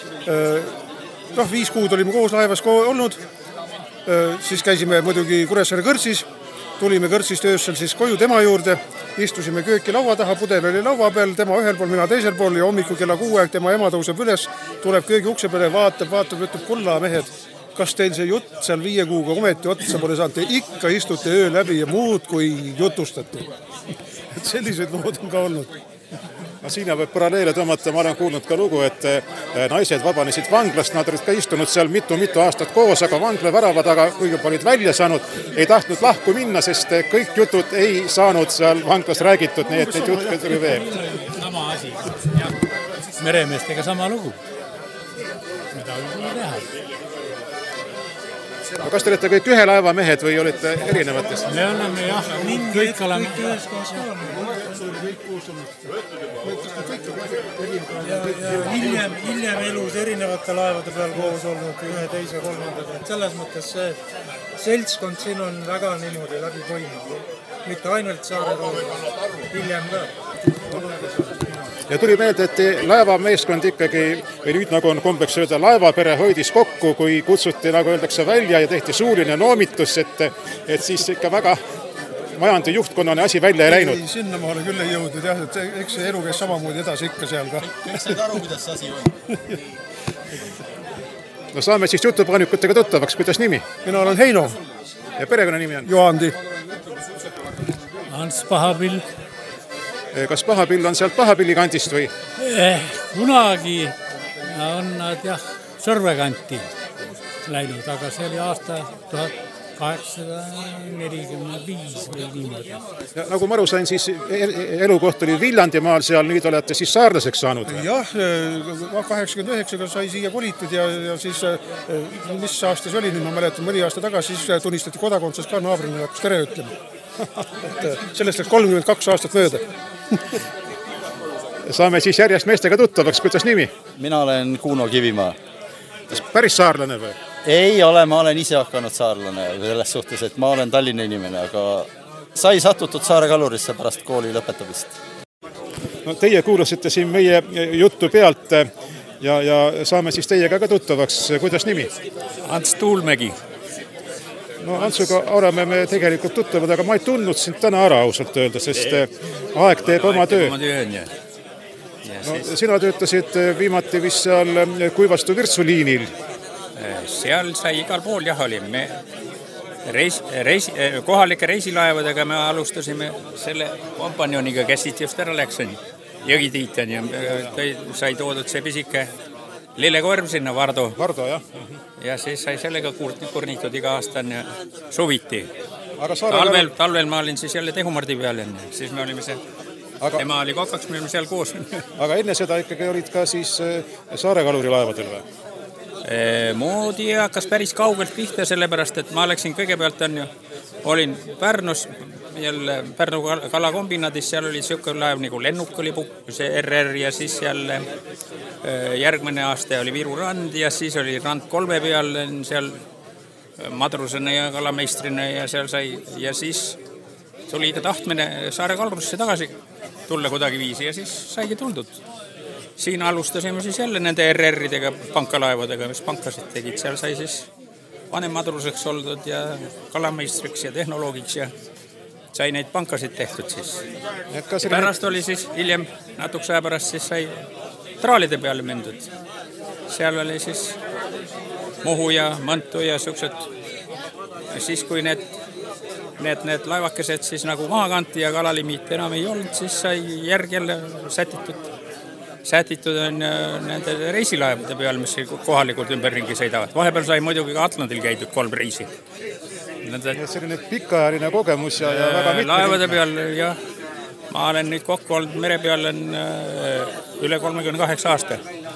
Speaker 11: 5 kuud olime koos laevas olnud, siis käisime muidugi Kuressaare kõrtsis, tulime kõrtsist öössel siis koju tema juurde, istusime kööki laua taha, pudel oli laua peal, tema ühel pool, mina teisel pool ja hommikul kella 6 aeg tema ema tõuseb üles, tuleb köögi ukse peale, vaatab, ütleb, kulla mehed, kas teil see jutt seal 5 kuuga ometi otsa pole saanud, te ikka istute öö läbi ja muud kui jutustate. Et sellised lood on ka olnud.
Speaker 2: No siin võib paralleele tõmmata, ma olen kuulnud ka lugu, et naised vabanesid vanglast, nad olid ka istunud seal mitu aastat koos, aga vangla väravad, aga kuigi olid välja saanud, ei tahtnud lahku minna, sest kõik jutud ei saanud seal vanglas räägitud, nii et neid jutke tuli veel.
Speaker 22: Sama asi, jah. Meremeestega sama lugu. Mida võib teha?
Speaker 2: Kas te olete kõik ühe laeva mehed või olite erinevatest?
Speaker 22: Me oleme jah, kõik oleme ühes kohas
Speaker 1: hiljem elus erinevate laevade peal koos olnud ühe, teise, kolmandaga. Selles mõttes see seltskond siin on väga niimoodi läbi toiminud. Mitte ainult Saare, hiljem ka.
Speaker 2: Ja tuli meelde, et laevameeskond ikkagi, või nüüd nagu on kombeks öelda, laevapere hoidis kokku, kui kutsuti, nagu öeldakse, välja ja tehti suuline noomitus, et siis ikka väga majandi juhtkonnane asi välja ei läinud.
Speaker 11: Ei, sinna ma olen küll ei jõudnud, jah, et eks see elu käis samamoodi edasi ikka seal ka.
Speaker 4: Kõik said aru, kuidas see asi on.
Speaker 2: No saame siis jutupaanikutega tuttavaks, kuidas nimi?
Speaker 11: Mina olen Heino.
Speaker 2: Ja perekonna nimi on?
Speaker 11: Joandi.
Speaker 22: Hans Pahapill.
Speaker 2: Kas Pahapill on sealt Pahapilli kandist või?
Speaker 22: Kunagi on nad jah Sõrvekanti läinud, aga see oli aasta 1845 või niimoodi.
Speaker 2: Ja nagu ma aru sain, siis elukoht oli Viljandimaal seal, nüüd olete siis saarlaseks saanud või?
Speaker 11: Jah, 89 sai siia kolitud ja siis, mis aasta see oli, nüüd ma mäletan, mõni aasta tagasi, siis tunnistati kodakondsus ka naabrina hakkas tere ütlema. Et sellest läks 32 aastat mööda.
Speaker 2: Saame siis järjest meestega tuttavaks, kuidas nimi?
Speaker 5: Mina olen Kuno Kivimaa.
Speaker 2: Kas päris saarlane või?
Speaker 5: Ei ole, ma olen ise hakanud saarlane selles suhtes, et ma olen Tallinna inimene, aga sai satutud Saare kalurisse pärast kooli lõpetamist.
Speaker 2: No, teie kuulasite siin meie juttu pealt ja saame siis teiega ka tuttavaks. Kuidas nimi?
Speaker 23: Ants Tuulmägi.
Speaker 2: No Antsuga oleme me tegelikult tuttavad, aga ma ei tundnud sind täna ära ausalt öelda, sest aeg teeb oma töö. No, sina töötasid viimati vist seal Kuivastu Virtsuliinil.
Speaker 23: Seal sai igal pool jah oli. Me kohalike reisilaevadega me alustasime selle kompanioniga, kes siit just ära läks. Jõgitiitan ja sai toodud see pisike lillekorv sinna, Vardo.
Speaker 2: Vardo, jah.
Speaker 23: Ja siis sai sellega kurnitud iga aastan ja suviti.
Speaker 2: Aga
Speaker 23: talvel ma olin siis jälle Tehumardi peal enne, siis me olime seal. Tema oli kokaks, me olime seal koos.
Speaker 2: Aga enne seda ikkagi olid ka siis Saare kaluri laevadel või?
Speaker 23: Moodi hakkas päris kaugelt pihta, sellepärast, et ma läksin kõigepealt olin Pärnus, jälle Pärnu kalakombinaadis, seal oli selline laev nagu Lennuk oli see RR ja siis jälle järgmine aasta oli Viru rand ja siis oli rand 3 peal seal madrusena ja kalameistrina ja seal sai ja siis tuli ka tahtmine Saare kalurusse tagasi tulla kuidagi viisi ja siis saigi tuldud. Siin alustasime siis jälle nende RR-idega, pankalaevadega, mis pankasid tegid. Seal sai siis vanem madruseks oldud ja kalameistriks ja tehnoloogiks ja sai neid pankasid tehtud siis. Pärast oli siis hiljem, natukese aja pärast siis sai traalide peale mindud. Seal oli siis Muhu ja Mõntu ja siuksed. Siis kui need laevakesed siis nagu maha kanti ja kalalimiit enam ei olnud, siis sai järg jälle sätitud on nende reisilaevade peal, mis kohalikult ümberringi sõidavad. Vahepeal sai muidugi ka Atlandil käidud 3 reisi.
Speaker 2: Selline pikaajaline kogemus ja väga mitme
Speaker 23: laevade peal, jah. Ma olen nüüd kokku olnud mere peal üle 38 aasta.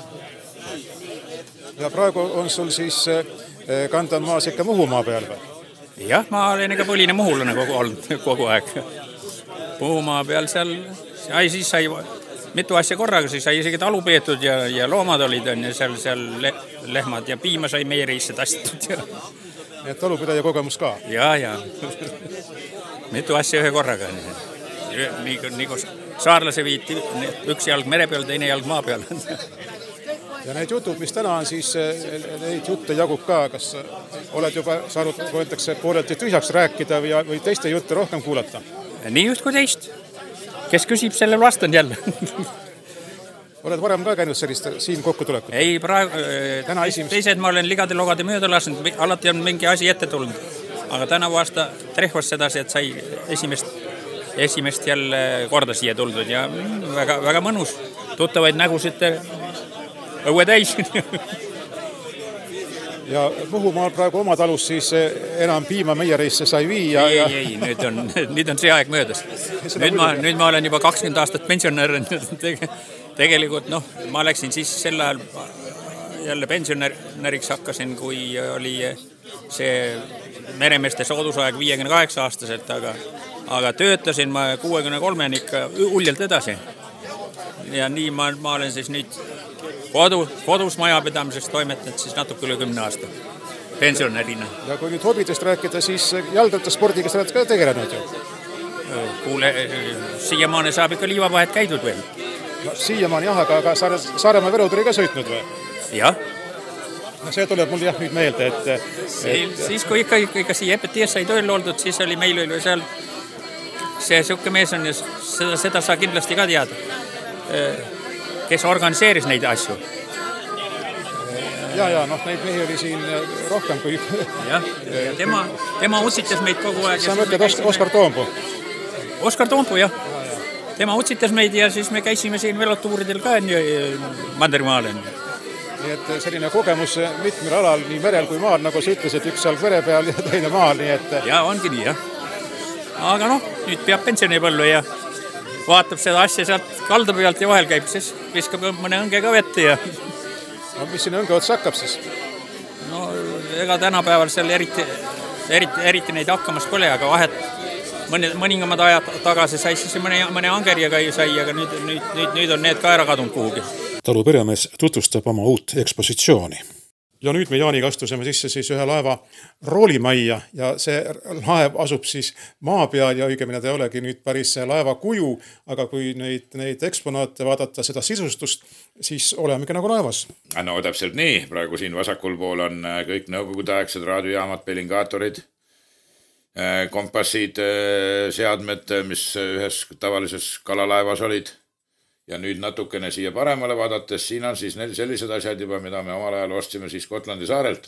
Speaker 2: Ja praegu on sul siis kandan maas ikka Muhumaa peal või?
Speaker 23: Jah, ma olen ikka põline muhulane kogu aeg. Muhumaa peal seal, siis sai mitu asja korraga, siis sai isegi talu peetud ja loomad olid ja seal lehmad ja piima sai meie reisse tastitud.
Speaker 2: Nii et talupidaja kogemus ka?
Speaker 23: Ja. Mitu asja ühe korraga. Nii kui saarlase viiti, üks jalg mere peal, teine jalg maa peal.
Speaker 2: Ja need jutud, mis täna on, siis neid jutte jagub ka. Kas oled juba saanud, kui öeldakse, poolelti tühjaks rääkida või teiste jutte rohkem kuulata?
Speaker 23: Nii just kui teist. Kes küsib, sellel vastan jälle.
Speaker 2: Oled varem ka käinud sellist siin kokkutulekut?
Speaker 23: Ei, praegu teised ma olen ligade-logade mööda lasknud, alati on mingi asi ette tulnud. Aga tänavu aasta trehvas sedasi, et sai esimest esimest jälle korda siia tuldud ja väga, väga mõnus. Tuttavaid nägusid õue täis.
Speaker 2: Ja Muhumaal praegu oma talus siis enam piima meierisse sai viia.
Speaker 23: Ei, nüüd on see aeg möödas. Nüüd ma olen juba 20 aastat pensionär. Tegelikult ma läksin siis sel ajal jälle pensionäriks hakkasin, kui oli see meremeeste soodusaeg 58-aastaselt, aga töötasin ma 63-ni ikka uljalt edasi. Ja nii ma olen siis nüüd kodus majapidamiseks toimetanud siis natuke üle 10 aasta pensionärina.
Speaker 2: Ja kui nüüd hobidest rääkida, siis jalgrattaspordiga sa oled ka tegelenud ju?
Speaker 23: Kuule, siiamaani saab ikka liivavahet käidud veel.
Speaker 2: No, siiamaani jah, aga Saaremaa Veruturi ka sõitnud või?
Speaker 23: Jah.
Speaker 2: No see tuleb mul jah nüüd meelde, et...
Speaker 23: Siis kui ikka siia EPTS sai tööl oldud, siis oli meil oli seal see siuke mees on ja seda sa kindlasti ka tead. Kes organiseeris neid asju.
Speaker 2: Ja, neid mehi oli siin rohkem kui...
Speaker 23: Jah, tema utsitas meid kogu aeg.
Speaker 2: Sa mõtled Oskar Toompu?
Speaker 23: Oskar Toompu, jah. Tema utsitas meid ja siis me käisime siin velotuuridel ka Manderimaal.
Speaker 2: Nii et selline kogemus mitmel alal, nii merel kui maal, nagu sa ütlesid, üks seal vere peal ja teine maal, nii et...
Speaker 23: Ja, ongi nii, jah. Aga nüüd peab pensionipõllu ja vaatab seda asja sealt kalda pealt ja vahel käib, siis viskab mõne õnge ka vette ja...
Speaker 2: No mis sinna õnge otsa hakkab siis?
Speaker 23: No ega tänapäeval seal eriti neid hakkamas pole, aga vahet mõningamad ajad tagasi sai siis mõne angeriaga sai, aga nüüd on need ka ära kadunud kuhugi.
Speaker 2: Talu peremees tutvustab oma uut ekspositsiooni. Ja nüüd me Jaaniga astusime sisse siis ühe laeva roolimajja ja see laev asub siis maa peal ja õigemini ta ei olegi nüüd päris laeva kuju, aga kui neid eksponaate vaadata, seda sisustust, siis olemegi nagu laevas.
Speaker 6: No täpselt nii, praegu siin vasakul pool on kõik nõukogudeaegsed raadiojaamad, pelingaatorid, kompassid, seadmed, mis ühes tavalises kalalaevas olid. Ja nüüd natukene siia paremale vaadates, siin on siis sellised asjad juba, mida me omal ajal ostsime siis Gotlandi saarelt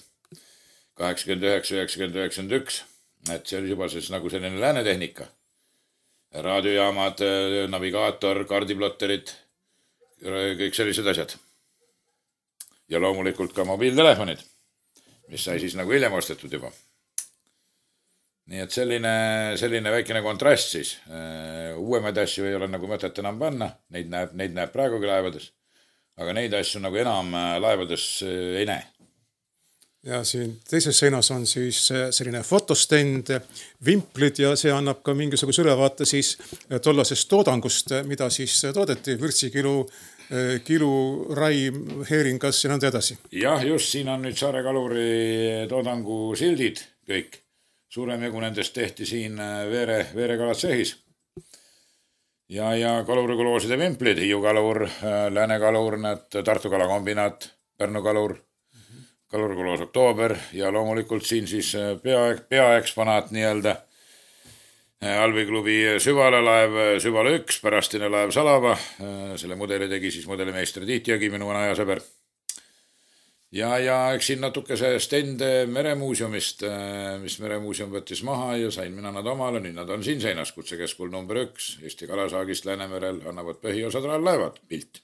Speaker 6: 89-91. Et see oli juba siis nagu selline läänetehnika. Raadiojaamad, navigaator, kaardiplotterid, kõik sellised asjad. Ja loomulikult ka mobiiltelefonid, mis sai siis nagu hiljem ostetud juba. Nii et selline väikene kontrast siis. Uuemaid asju ei ole nagu mõtet enam panna, neid näeb praegugi laevades, aga neid asju nagu enam laevades ei näe.
Speaker 2: Ja siin teises seinas on siis selline fotostend, vimplid ja see annab ka mingisuguse ülevaate siis tollasest toodangust, mida siis toodeti, vürtsikilu, raim, heeringas ja nõnda edasi.
Speaker 6: Jah, just siin on nüüd Saare kaluri toodangu sildid kõik. Suurem jagu nendest tehti siin veerekalad sehis. Ja kalurikulooside vimplid, Hiiu kalur, Lääne kalur, Tartu kalakombinaat, Pärnu kalur, kalurikuloos Oktoober ja loomulikult siin siis peaeksponaat nii-öelda. Alviklubi Süvale laev Süvale 1, pärastine laev Salava, selle mudeli tegi siis mudelimeister Tiit Jõgi, minu vana ajasõber. Ja eks siin natuke see stend meremuuseumist, mis meremuuseum võttis maha ja sain mina nad omale, nüüd nad on siin seinas, kutsekeskul number 1, Eesti kalasaagist Läänemerel annavad põhiosad laevad pilt.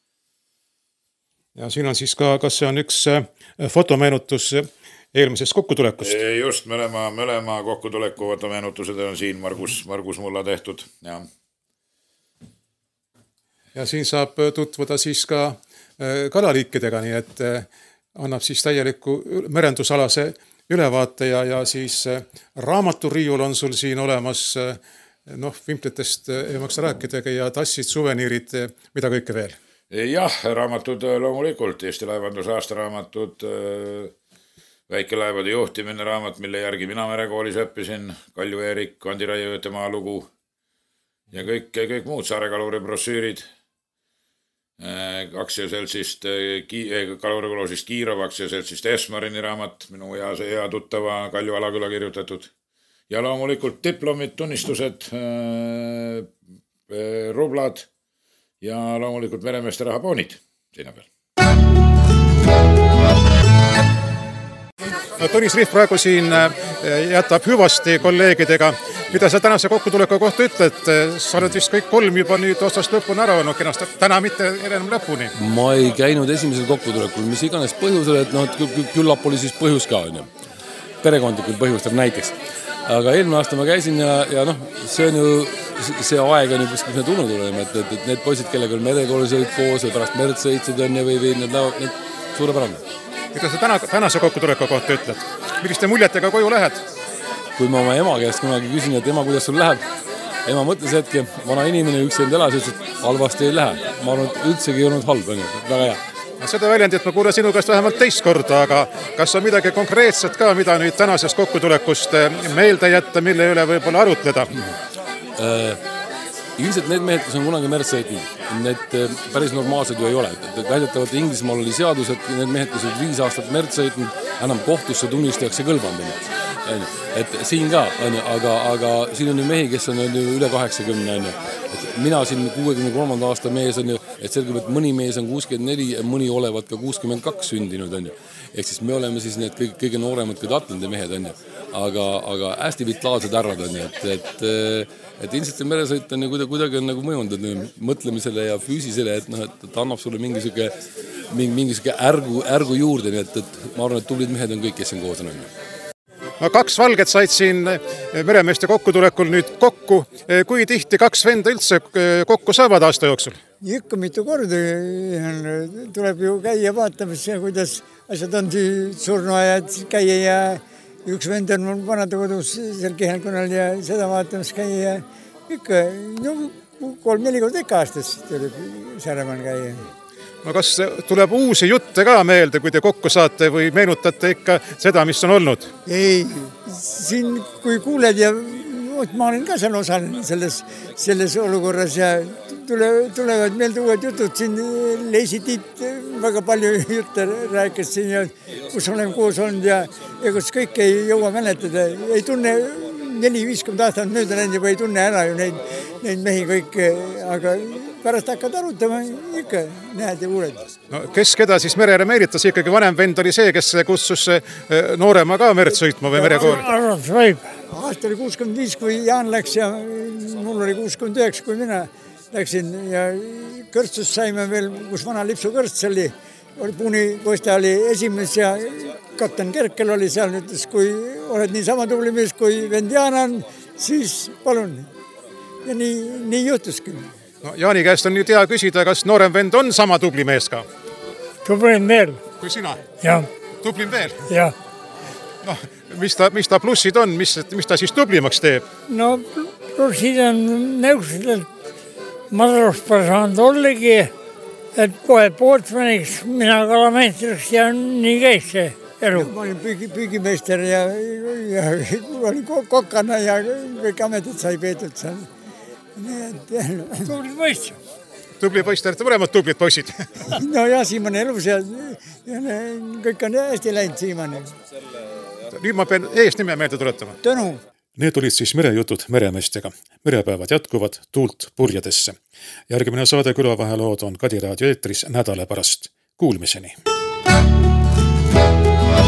Speaker 2: Ja siin on siis ka, kas see on üks fotomeenutus eelmisest kokkutulekust?
Speaker 6: Just, mõlema kokkutuleku fotomeenutused on siin Margus mulla tehtud.
Speaker 2: Ja siin saab tutvuda siis ka kalaliikidega, nii et annab siis täieliku merendusalase ülevaate ja siis raamaturiiul on sul siin olemas, vimplitest ei maksa rääkidagi ja tassid, suveniirid, mida kõike veel?
Speaker 6: Jah, raamatud loomulikult, Eesti laevanduse aastaraamatud, väikelaevade juhtimine raamat, mille järgi mina merekoolis õppisin, Kalju Eerik, Andi Raiuööte maalugu ja kõik muud Saare kaluri brossüürid. Aktsiaseltsist, kalurikuloosist Kiirov, aktsiaseltsist Esmarini raamat, minu hea tuttava Kalju Alaküla kirjutatud. Ja loomulikult diplomid, tunnistused, rublad ja loomulikult meremeeste rahapoonid seina peal.
Speaker 2: Tõnis Rihv praegu siin jätab hüvasti kolleegidega mida sa tänase kokkutuleku kohta ütled? Sa oled vist kõik 3 juba nüüd otsast lõpuni ära olnud kenast, täna mitte enam lõpuni.
Speaker 12: Ma ei käinud esimesel kokkutulekul, mis iganes põhjusel, et küllap oli siis põhjus ka, perekondlikul põhjustel näiteks. Aga eelmine aasta ma käisin ja see on ju see aeg on ju, kus me tulnud oleme, et need poisid, kellega on merekoolis olid koos või pärast merd sõitsid on ja või need suurepärane.
Speaker 2: Mida sa tänase kokkutuleku kohta ütled? Milliste muljetega koju lähed?
Speaker 12: Kui ma oma ema käest kunagi küsin, et ema, kuidas sul läheb? Ema mõtles hetke, vana inimene üks end elas, ütles, et halvasti ei lähe. Ma arvan, et üldsegi ei olnud halb, väga hea.
Speaker 2: Seda väljendit ma kuulen sinu käest vähemalt teist korda, aga kas on midagi konkreetset ka, mida nüüd tänasest kokkutulekust meelde jätta, mille üle võib-olla arutleda?
Speaker 12: Ilmselt need mehed, kes on kunagi merd sõitnud, need päris normaalsed ju ei ole. Väidetavalt Inglismaal oli seadus, et need mehed, kes on 5 aastat merd sõitnud, enam kohtusse tunnistajaks ja kõlbanud. Et siin ka, aga siin on ju mehi, kes on üle 80. Mina siin 63. aasta mees on ju, et selgub, et mõni mees on 64 ja mõni olevat ka 62 sündinud. Ehk siis me oleme siis need kõige nooremad kui Atlandi mehed, aga hästi vitaalsed härrad on ju, et ilmselt see meresõit on ju kuidagi on nagu mõjunud mõtlemisele ja füüsisele, et ta annab sulle mingisugune ärgu juurde, nii et ma arvan, et tublid mehed on kõik, kes on koos on.
Speaker 2: 2 valget said siin meremeeste kokkutulekul nüüd kokku. Kui tihti 2 venda üldse kokku saavad aasta jooksul?
Speaker 7: Ikka mitu korda tuleb ju käia vaatamas, kuidas asjad on surnuajad käia ja üks vend on mul vanadekodus seal Kihelkonnal ja seda vaatamas käia ja ikka 3-4 korda ikka aastas tuleb Saaremaal käia.
Speaker 2: No kas tuleb uusi jutte ka meelde, kui te kokku saate või meenutate ikka seda, mis on olnud?
Speaker 7: Ei, siin kui kuuled ja ma olen ka seal osalenud selles olukorras ja tulevad meelde uued jutud. Siin Leisitiit väga palju jutte rääkis siin ja kus olen koos olnud ja kus kõik ei jõua mäletada. Ei tunne 4-50 aastat mööda läinud juba ei tunne ära ju neid mehi kõik, aga pärast hakkad arutama, ikka näed ja kuuled.
Speaker 2: No, kes keda siis merele meelitas? Ikkagi vanem vend oli see, kes kutsus noorema ka merd sõitma või merekooli?
Speaker 7: Arvas võib. Aasta oli 65, kui Jaan läks ja mul oli 69, kui mina läksin ja kõrtsust saime veel, kus vana lipsu kõrts oli Puuni Kosta oli esimees ja kapten Kerkel oli seal, ütles, kui oled nii sama tubli mees kui vend Jaan on, siis palun. Ja nii juhtuski.
Speaker 2: No, Jaani käest on nüüd hea küsida, kas noorem vend on sama tubli mees ka?
Speaker 7: Tublim veel.
Speaker 2: Kui sina?
Speaker 7: Jah.
Speaker 2: Tublim veel?
Speaker 7: Jah.
Speaker 2: No, mis ta plussid on, mis ta siis tublimaks teeb?
Speaker 7: No, plussid on nõuksed, et madruspa saanud ollegi, et kohe pootsmaniks, mina kalameistriks ja nii käis see elu. Ma olin püügimeister ja olin kokana ja kõik ametid sai peetud seal. Tubli poiss.
Speaker 2: Tubli poiss, te olete mõlemad tublid poisid.
Speaker 7: No jah, Siimann elus ja kõik on hästi läinud Siimann.
Speaker 2: Nüüd ma pean eesnime meelde tuletama.
Speaker 7: Tõnu.
Speaker 2: Need olid siis merejutud meremeestega. Merepäevad jätkuvad tuult purjedesse. Järgmine saade Külavahelood on Kadi raadio eetris nädala pärast. Kuulmiseni.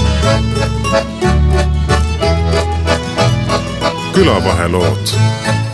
Speaker 8: Külavahelood.